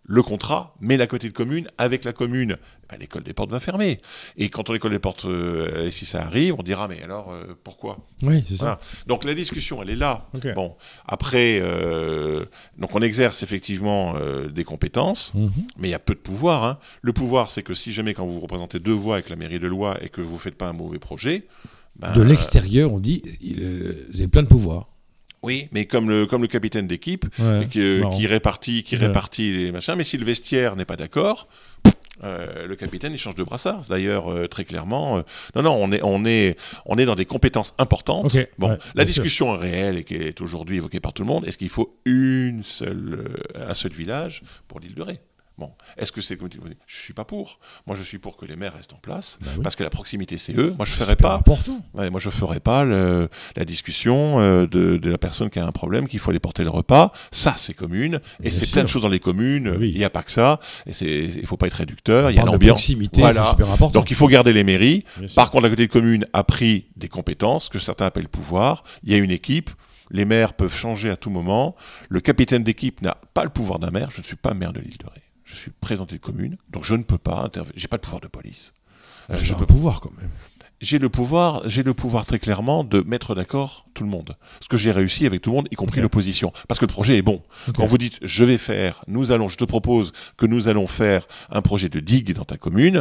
le contrat, mais la communauté de communes, avec la commune, ben, l'école des portes va fermer. Et quand on l'école des portes, euh, si ça arrive, on dira, mais alors, euh, pourquoi ? Oui, c'est ça. Voilà. Donc la discussion, elle est là. Okay. Bon, après, euh, donc on exerce effectivement euh, des compétences, mm-hmm. mais il y a peu de pouvoir. Hein. Le pouvoir, c'est que si jamais, quand vous représentez deux voix avec la mairie de Loie et que vous ne faites pas un mauvais projet... Ben, de l'extérieur, on dit, euh, vous avez plein de pouvoir. Oui, mais comme le, comme le capitaine d'équipe, ouais, qui, euh, qui répartit, qui ouais. répartit les machins, mais si le vestiaire n'est pas d'accord, euh, le capitaine il change de brassard. D'ailleurs, euh, très clairement, euh, non, non, on est, on est, on est dans des compétences importantes. Okay. Bon, ouais, la discussion sûr. réelle et qui est aujourd'hui évoquée par tout le monde, est-ce qu'il faut une seule, euh, un seul village pour l'île de Ré ? Bon, est-ce que c'est... Je suis pas pour. Moi, je suis pour que les maires restent en place, bah oui. parce que la proximité, c'est eux. Moi, je ferais pas... important. Ouais, moi, je ferais pas le, la discussion euh, de, de la personne qui a un problème, qu'il faut aller porter le repas. Ça, c'est commune. Et Bien c'est sûr. plein de choses dans les communes. Oui. Il n'y a pas que ça. Et c'est, il faut pas être réducteur. Il y a l'ambiance. Proximité, voilà. C'est super important. Donc, il faut garder les mairies. Par contre, la côté des communes a pris des compétences que certains appellent pouvoir. Il y a une équipe. Les maires peuvent changer à tout moment. Le capitaine d'équipe n'a pas le pouvoir d'un maire. Je ne suis pas maire de l'île de Ré. Je suis présenté de commune, donc je ne peux pas intervenir. J'ai pas de pouvoir de police. Euh, j'ai un peux... pouvoir quand même. J'ai le pouvoir, j'ai le pouvoir très clairement de mettre d'accord tout le monde. Ce que j'ai réussi avec tout le monde, y compris okay. l'opposition, parce que le projet est bon. Okay. Quand vous dites, je vais faire, nous allons, je te propose que nous allons faire un projet de digue dans ta commune.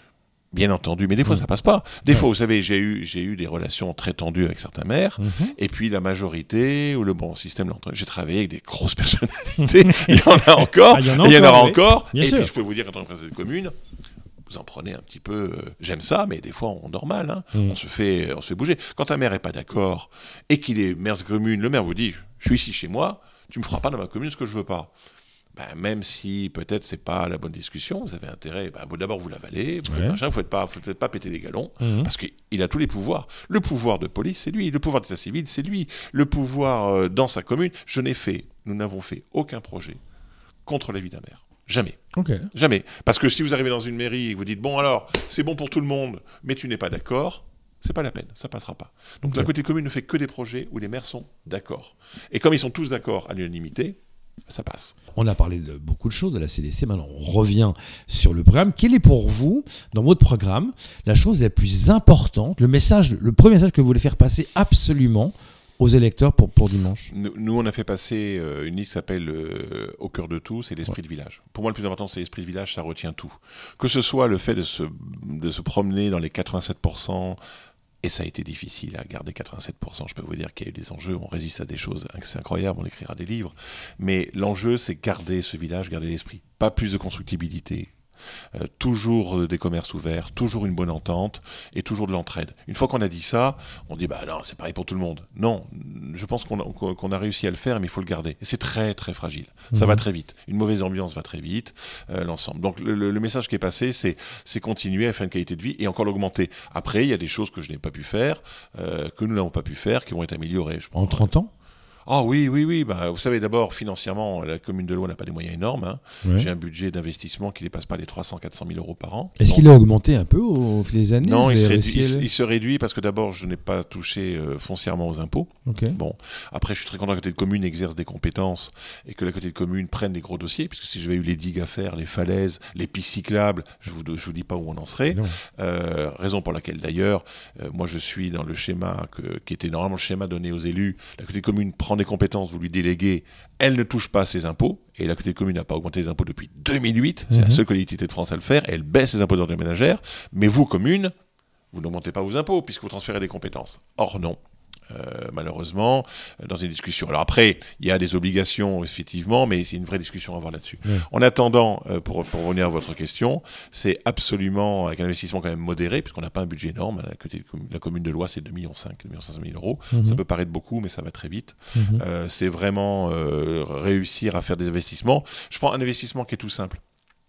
Bien entendu, mais des fois, mmh. ça passe pas. Des ouais. fois, vous savez, j'ai eu, j'ai eu des relations très tendues avec certains maires, mmh. et puis la majorité, ou le bon système, j'ai travaillé avec des grosses personnalités, il y en a encore, ah, il y en, a il y en aura oui. encore, Bien et sûr. puis je peux vous dire, en tant que président de commune, vous en prenez un petit peu, euh, j'aime ça, mais des fois, on dort mal, hein. mmh. on, se fait, on se fait bouger. Quand un maire est pas d'accord, et qu'il est maire de commune, le maire vous dit, je suis ici chez moi, tu me feras pas dans ma commune ce que je veux pas. Ben, même si peut-être c'est pas la bonne discussion, vous avez intérêt, ben, d'abord vous l'avalez, vous ne ouais. faites pas, faut peut-être pas péter des galons, mmh. parce qu'il a tous les pouvoirs. Le pouvoir de police, c'est lui, le pouvoir d'état civil, c'est lui, le pouvoir euh, dans sa commune. Je n'ai fait, nous n'avons fait aucun projet contre l'avis d'un maire. Jamais. Okay. Jamais. Parce que si vous arrivez dans une mairie et que vous dites, bon alors, c'est bon pour tout le monde, mais tu n'es pas d'accord, c'est pas la peine, ça passera pas. Donc okay. la côté commune ne fait que des projets où les maires sont d'accord. Et comme ils sont tous d'accord à l'unanimité, ça passe. On a parlé de beaucoup de choses de la C D C, maintenant on revient sur le programme. Quel est pour vous, dans votre programme, la chose la plus importante, le message, le premier message que vous voulez faire passer absolument aux électeurs pour, pour dimanche ? Nous, nous, on a fait passer euh, une liste qui s'appelle euh, Au cœur de tout, c'est l'esprit ouais. de village. Pour moi, le plus important, c'est l'esprit de village, ça retient tout. Que ce soit le fait de se, de se promener dans les quatre-vingt-sept pour cent, et ça a été difficile à garder quatre-vingt-sept pour cent. Je peux vous dire qu'il y a eu des enjeux, on résiste à des choses, c'est incroyable, on écrira des livres. Mais l'enjeu, c'est garder ce village, garder l'esprit. Pas plus de constructibilité. Euh, toujours des commerces ouverts, toujours une bonne entente et toujours de l'entraide. Une fois qu'on a dit ça, on dit bah non, c'est pareil pour tout le monde. Non, je pense qu'on a, qu'on a réussi à le faire, mais il faut le garder. Et c'est très très fragile. Ça mmh. va très vite. Une mauvaise ambiance va très vite, euh, l'ensemble. Donc le, le, le message qui est passé, c'est, c'est continuer à faire une qualité de vie et encore l'augmenter. Après, il y a des choses que je n'ai pas pu faire, euh, que nous n'avons pas pu faire, qui vont être améliorées. Je pense. En trente ans ? Ah oui, oui, oui. Bah, vous savez, d'abord, financièrement, la commune de Loie n'a pas des moyens énormes. Hein. Ouais. J'ai un budget d'investissement qui ne dépasse pas les trois cents à quatre cent mille euros par an. Est-ce Donc, qu'il a augmenté un peu au fil des années ? Non, il se, réduit, il, il se réduit parce que d'abord, je n'ai pas touché euh, foncièrement aux impôts. Okay. Bon, après, je suis très content que la côté de commune exerce des compétences et que la côté de commune prenne des gros dossiers, puisque si j'avais eu les digues à faire, les falaises, les pistes cyclables, je ne vous, je vous dis pas où on en serait. Euh, raison pour laquelle, d'ailleurs, euh, moi, je suis dans le schéma que, qui était normalement le schéma donné aux élus. La côté de commune prend des compétences, vous lui déléguez, elle ne touche pas ses impôts, et la côté commune n'a pas augmenté les impôts depuis deux mille huit, c'est mmh. la seule collectivité de France à le faire, et elle baisse ses impôts d'ordre ménagère, mais vous, commune, vous n'augmentez pas vos impôts, puisque vous transférez des compétences. Or non. Euh, malheureusement, dans une discussion. Alors après, il y a des obligations, effectivement, mais c'est une vraie discussion à avoir là-dessus. Oui. En attendant, euh, pour, pour revenir à votre question, c'est absolument, avec un investissement quand même modéré, puisqu'on n'a pas un budget énorme, à la, côté, la commune de Loie, c'est deux virgule cinq millions, deux millions cinq cent mille euros. Mm-hmm. Ça peut paraître beaucoup, mais ça va très vite. Mm-hmm. Euh, c'est vraiment euh, réussir à faire des investissements. Je prends un investissement qui est tout simple.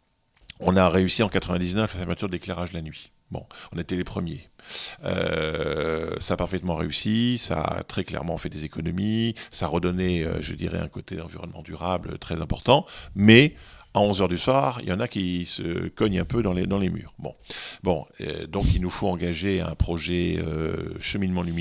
On a réussi en quatre-vingt-dix-neuf la fermeture de l'éclairage la nuit. Bon, on était les premiers. Euh, ça a parfaitement réussi, ça a très clairement fait des économies, ça a redonné, euh, je dirais, un côté environnement durable très important, mais à onze heures du soir, il y en a qui se cognent un peu dans les, dans les murs. Bon, bon euh, donc il nous faut engager un projet euh, cheminement lumineux,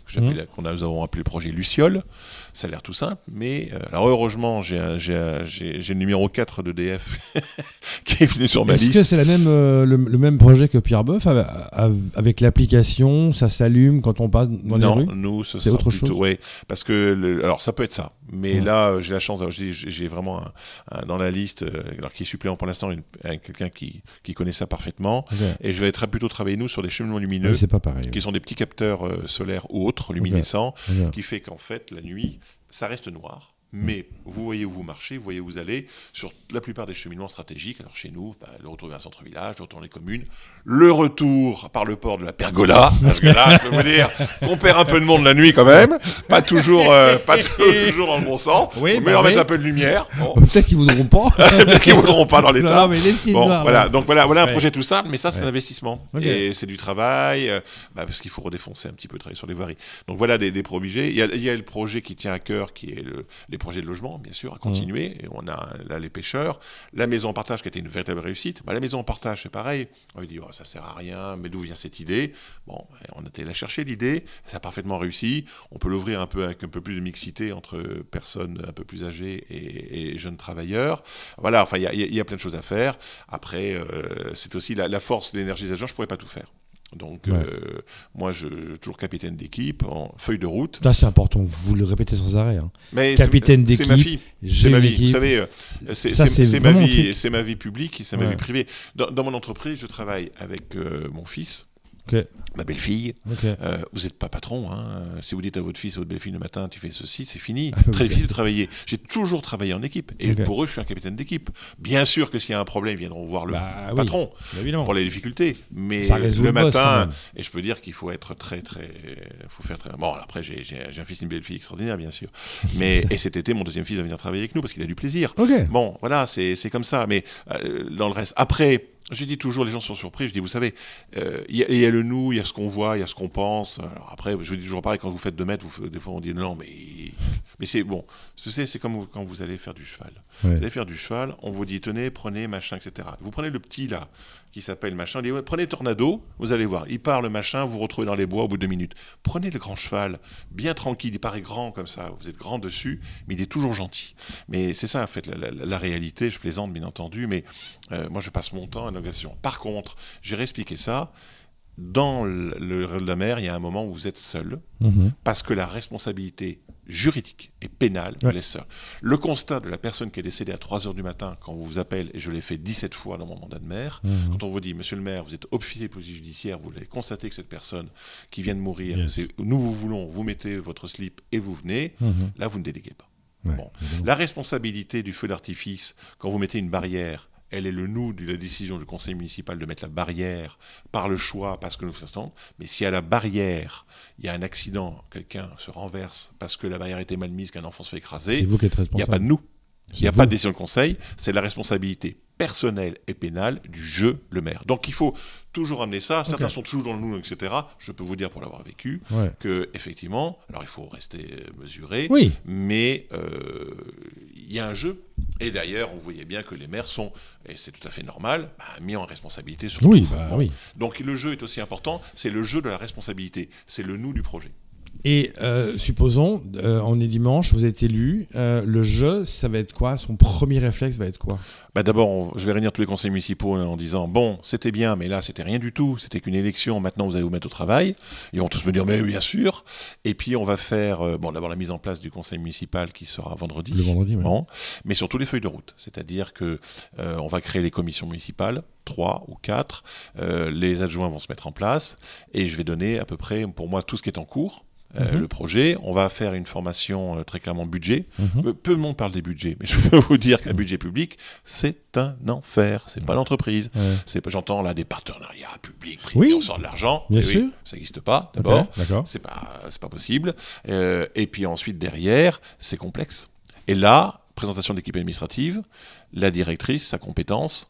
que mmh. qu'on a, nous avons appelé le projet Luciole. Ça a l'air tout simple, mais euh, alors heureusement, j'ai, un, j'ai, un, j'ai, j'ai le numéro quatre d'E D F qui est venu sur ma Est-ce liste. Est-ce que c'est la même, euh, le, le même projet que Pierre-Boeuf, avec l'application, ça s'allume quand on passe dans non, les rues? Non, nous, ce c'est sera autre plutôt, chose. Ouais, parce que, le, alors ça peut être ça, mais mmh. là, j'ai la chance, j'ai, j'ai vraiment un, un, dans la liste, alors qui est suppléant pour l'instant, une, un, quelqu'un qui, qui connaît ça parfaitement, okay. et je vais être plutôt travailler, nous, sur des cheminements lumineux, oui, c'est pas pareil, qui oui. sont des petits capteurs euh, solaires ou autres, luminescents, okay. Okay. qui fait qu'en fait, la nuit, ça reste noir. Mais vous voyez où vous marchez, vous voyez où vous allez, sur la plupart des cheminements stratégiques. Alors chez nous, bah, le retour vers le centre-village, le retour dans les communes, le retour par le port de la Pergola, parce que là, je peux vous dire qu'on perd un peu de monde la nuit quand même, pas toujours, euh, pas toujours dans le bon sens, oui, mais bah leur oui. mettre un peu de lumière. Bon. Peut-être qu'ils voudront pas. Peut-être qu'ils voudront pas dans l'état. Non, mais laissez bon, voir, voilà, ouais. donc voilà, voilà un ouais. projet tout simple, mais ça c'est ouais. un investissement. Okay. Et c'est du travail, euh, bah, parce qu'il faut redéfoncer un petit peu, travailler sur les voiries. Donc voilà des, des projets. Il y, a, il y a le projet qui tient à cœur, qui est le, les projets de logement, bien sûr, à continuer. Mmh. Et on a là les pêcheurs. La maison en partage qui a été une véritable réussite. Bah, la maison en partage, c'est pareil. On lui dit, oh, ça sert à rien, mais d'où vient cette idée? Bon, on a été la chercher, l'idée. Ça a parfaitement réussi. On peut l'ouvrir un peu avec un peu plus de mixité entre personnes un peu plus âgées et, et jeunes travailleurs. Voilà, enfin, il y, y, y a plein de choses à faire. Après, euh, c'est aussi la, la force de l'énergie des agents. Je ne pourrais pas tout faire. Donc, ouais. euh, moi, je suis toujours capitaine d'équipe, en feuille de route. Ça, c'est important, vous le répétez sans arrêt. Hein. Mais capitaine c'est, d'équipe, c'est ma vie. j'ai c'est ma une vie. équipe. Vous savez, c'est, ça, c'est, c'est, c'est, ma vie, c'est ma vie publique et c'est ouais. ma vie privée. Dans, dans mon entreprise, je travaille avec euh, mon fils. Okay. Ma belle-fille, okay. euh, vous n'êtes pas patron, hein. Si vous dites à votre fils, à votre belle-fille le matin, tu fais ceci, c'est fini. Ah, Très difficile de travailler. J'ai toujours travaillé en équipe, et okay. pour eux, je suis un capitaine d'équipe. Bien sûr que s'il y a un problème, ils viendront voir le bah, patron oui, pour les difficultés, mais ça le matin, et je peux dire qu'il faut être très, très, faut faire très. Bon, après, j'ai, j'ai, j'ai un fils et une belle-fille extraordinaire, bien sûr. Mais et cet été, mon deuxième fils va venir travailler avec nous parce qu'il a du plaisir. Okay. Bon, voilà, c'est, c'est comme ça. Mais euh, dans le reste, après. Je dis toujours, les gens sont surpris, je dis, vous savez, il euh, y, y a le nous, il y a ce qu'on voit, il y a ce qu'on pense. Alors après, je dis toujours pareil, quand vous faites deux mètres, vous, des fois on dit non, mais, mais c'est bon. Tu sais, c'est comme quand vous allez faire du cheval. Ouais. Vous allez faire du cheval, on vous dit, tenez, prenez, machin, et cetera. Vous prenez le petit là, qui s'appelle machin, on dit, ouais, prenez Tornado, vous allez voir, il part le machin, vous vous retrouvez dans les bois au bout de deux minutes. Prenez le grand cheval, bien tranquille, il paraît grand comme ça, vous êtes grand dessus, mais il est toujours gentil. Mais c'est ça, en fait, la, la, la réalité, je plaisante bien entendu, mais euh, moi je passe mon temps à l'organisation. Par contre, j'ai réexpliqué ça. Dans le, le Rio de la Mer, il y a un moment où vous êtes seul, mmh. parce que la responsabilité juridique et pénale vous ouais. laisse seul. Le constat de la personne qui est décédée à trois heures du matin, quand on vous appelle, et je l'ai fait dix-sept fois dans mon mandat de maire, mmh. quand on vous dit, monsieur le maire, vous êtes officier de police judiciaire, vous avez constaté que cette personne qui vient de mourir, yes. c'est, nous vous voulons, vous mettez votre slip et vous venez, mmh. là vous ne déléguez pas. Ouais, bon. La responsabilité du feu d'artifice, quand vous mettez une barrière, elle est le nous de la décision du conseil municipal de mettre la barrière par le choix, parce que nous faisons. Mais si à la barrière, il y a un accident, quelqu'un se renverse parce que la barrière était mal mise, qu'un enfant se fait écraser, c'est vous qui êtes responsable. Il n'y a pas de nous. Il n'y a vous. Pas de décision de conseil, c'est la responsabilité personnelle et pénale du jeu, le maire. Donc il faut toujours amener ça. Okay. Certains sont toujours dans le nous, et cetera. Je peux vous dire, pour l'avoir vécu, ouais. que effectivement, alors il faut rester mesuré, oui. mais euh, il y a un jeu. Et d'ailleurs, on voyait bien que les maires sont, et c'est tout à fait normal, bah, mis en responsabilité sur oui, tout. Bah, bon. oui. Donc le jeu est aussi important, c'est le jeu de la responsabilité, c'est le nous du projet. Et euh, supposons, euh, on est dimanche, vous êtes élu, euh, le jeu, ça va être quoi? Son premier réflexe va être quoi? Bah d'abord, on, je vais réunir tous les conseils municipaux en disant, bon, c'était bien, mais là, c'était rien du tout, c'était qu'une élection, maintenant vous allez vous mettre au travail. Ils vont tous me dire, mais bien sûr. Et puis on va faire, euh, bon, d'abord la mise en place du conseil municipal qui sera vendredi. Le vendredi, oui. Bon, mais surtout les feuilles de route. C'est-à-dire que euh, on va créer les commissions municipales, trois ou quatre, euh, les adjoints vont se mettre en place, et je vais donner à peu près, pour moi, tout ce qui est en cours. Euh, mmh. Le projet, on va faire une formation euh, très clairement budget. Mmh. Peu de monde parle des budgets, mais je peux vous dire qu'un budget public, c'est un enfer. C'est mmh. pas l'entreprise. Mmh. C'est, j'entends là des partenariats publics, privés, oui. on sort de l'argent. Bien et sûr. Oui, ça n'existe pas. D'abord, okay. c'est pas, c'est pas possible. Euh, et puis ensuite derrière, c'est complexe. Et là, présentation d'équipe administrative, la directrice, sa compétence,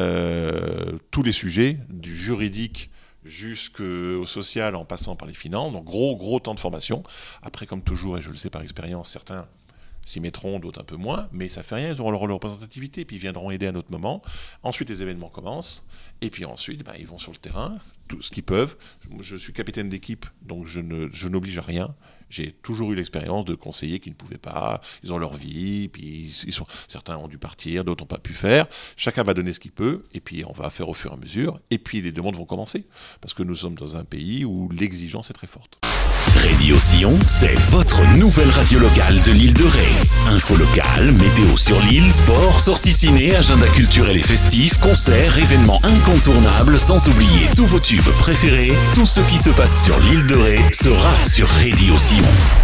euh, tous les sujets du juridique jusqu'au social en passant par les finances, donc gros gros temps de formation. Après, comme toujours, et je le sais par expérience, certains s'y mettront, d'autres un peu moins, mais ça fait rien, ils auront leur, leur représentativité, puis ils viendront aider à notre moment. Ensuite, les événements commencent, et puis ensuite, bah, ils vont sur le terrain, tout ce qu'ils peuvent. Je suis capitaine d'équipe, donc je, ne, je n'oblige à rien. J'ai toujours eu l'expérience de conseillers qui ne pouvaient pas, ils ont leur vie, puis ils sont, certains ont dû partir, d'autres n'ont pas pu faire. Chacun va donner ce qu'il peut, et puis on va faire au fur et à mesure, et puis les demandes vont commencer, parce que nous sommes dans un pays où l'exigence est très forte. Radio Sillon, c'est votre nouvelle radio locale de l'île de Ré. Info locale, météo sur l'île, sport, sorties ciné, agenda culturel et festif, concerts, événements incontournables, sans oublier tous vos tubes préférés. Tout ce qui se passe sur l'île de Ré sera sur Radio Sillon.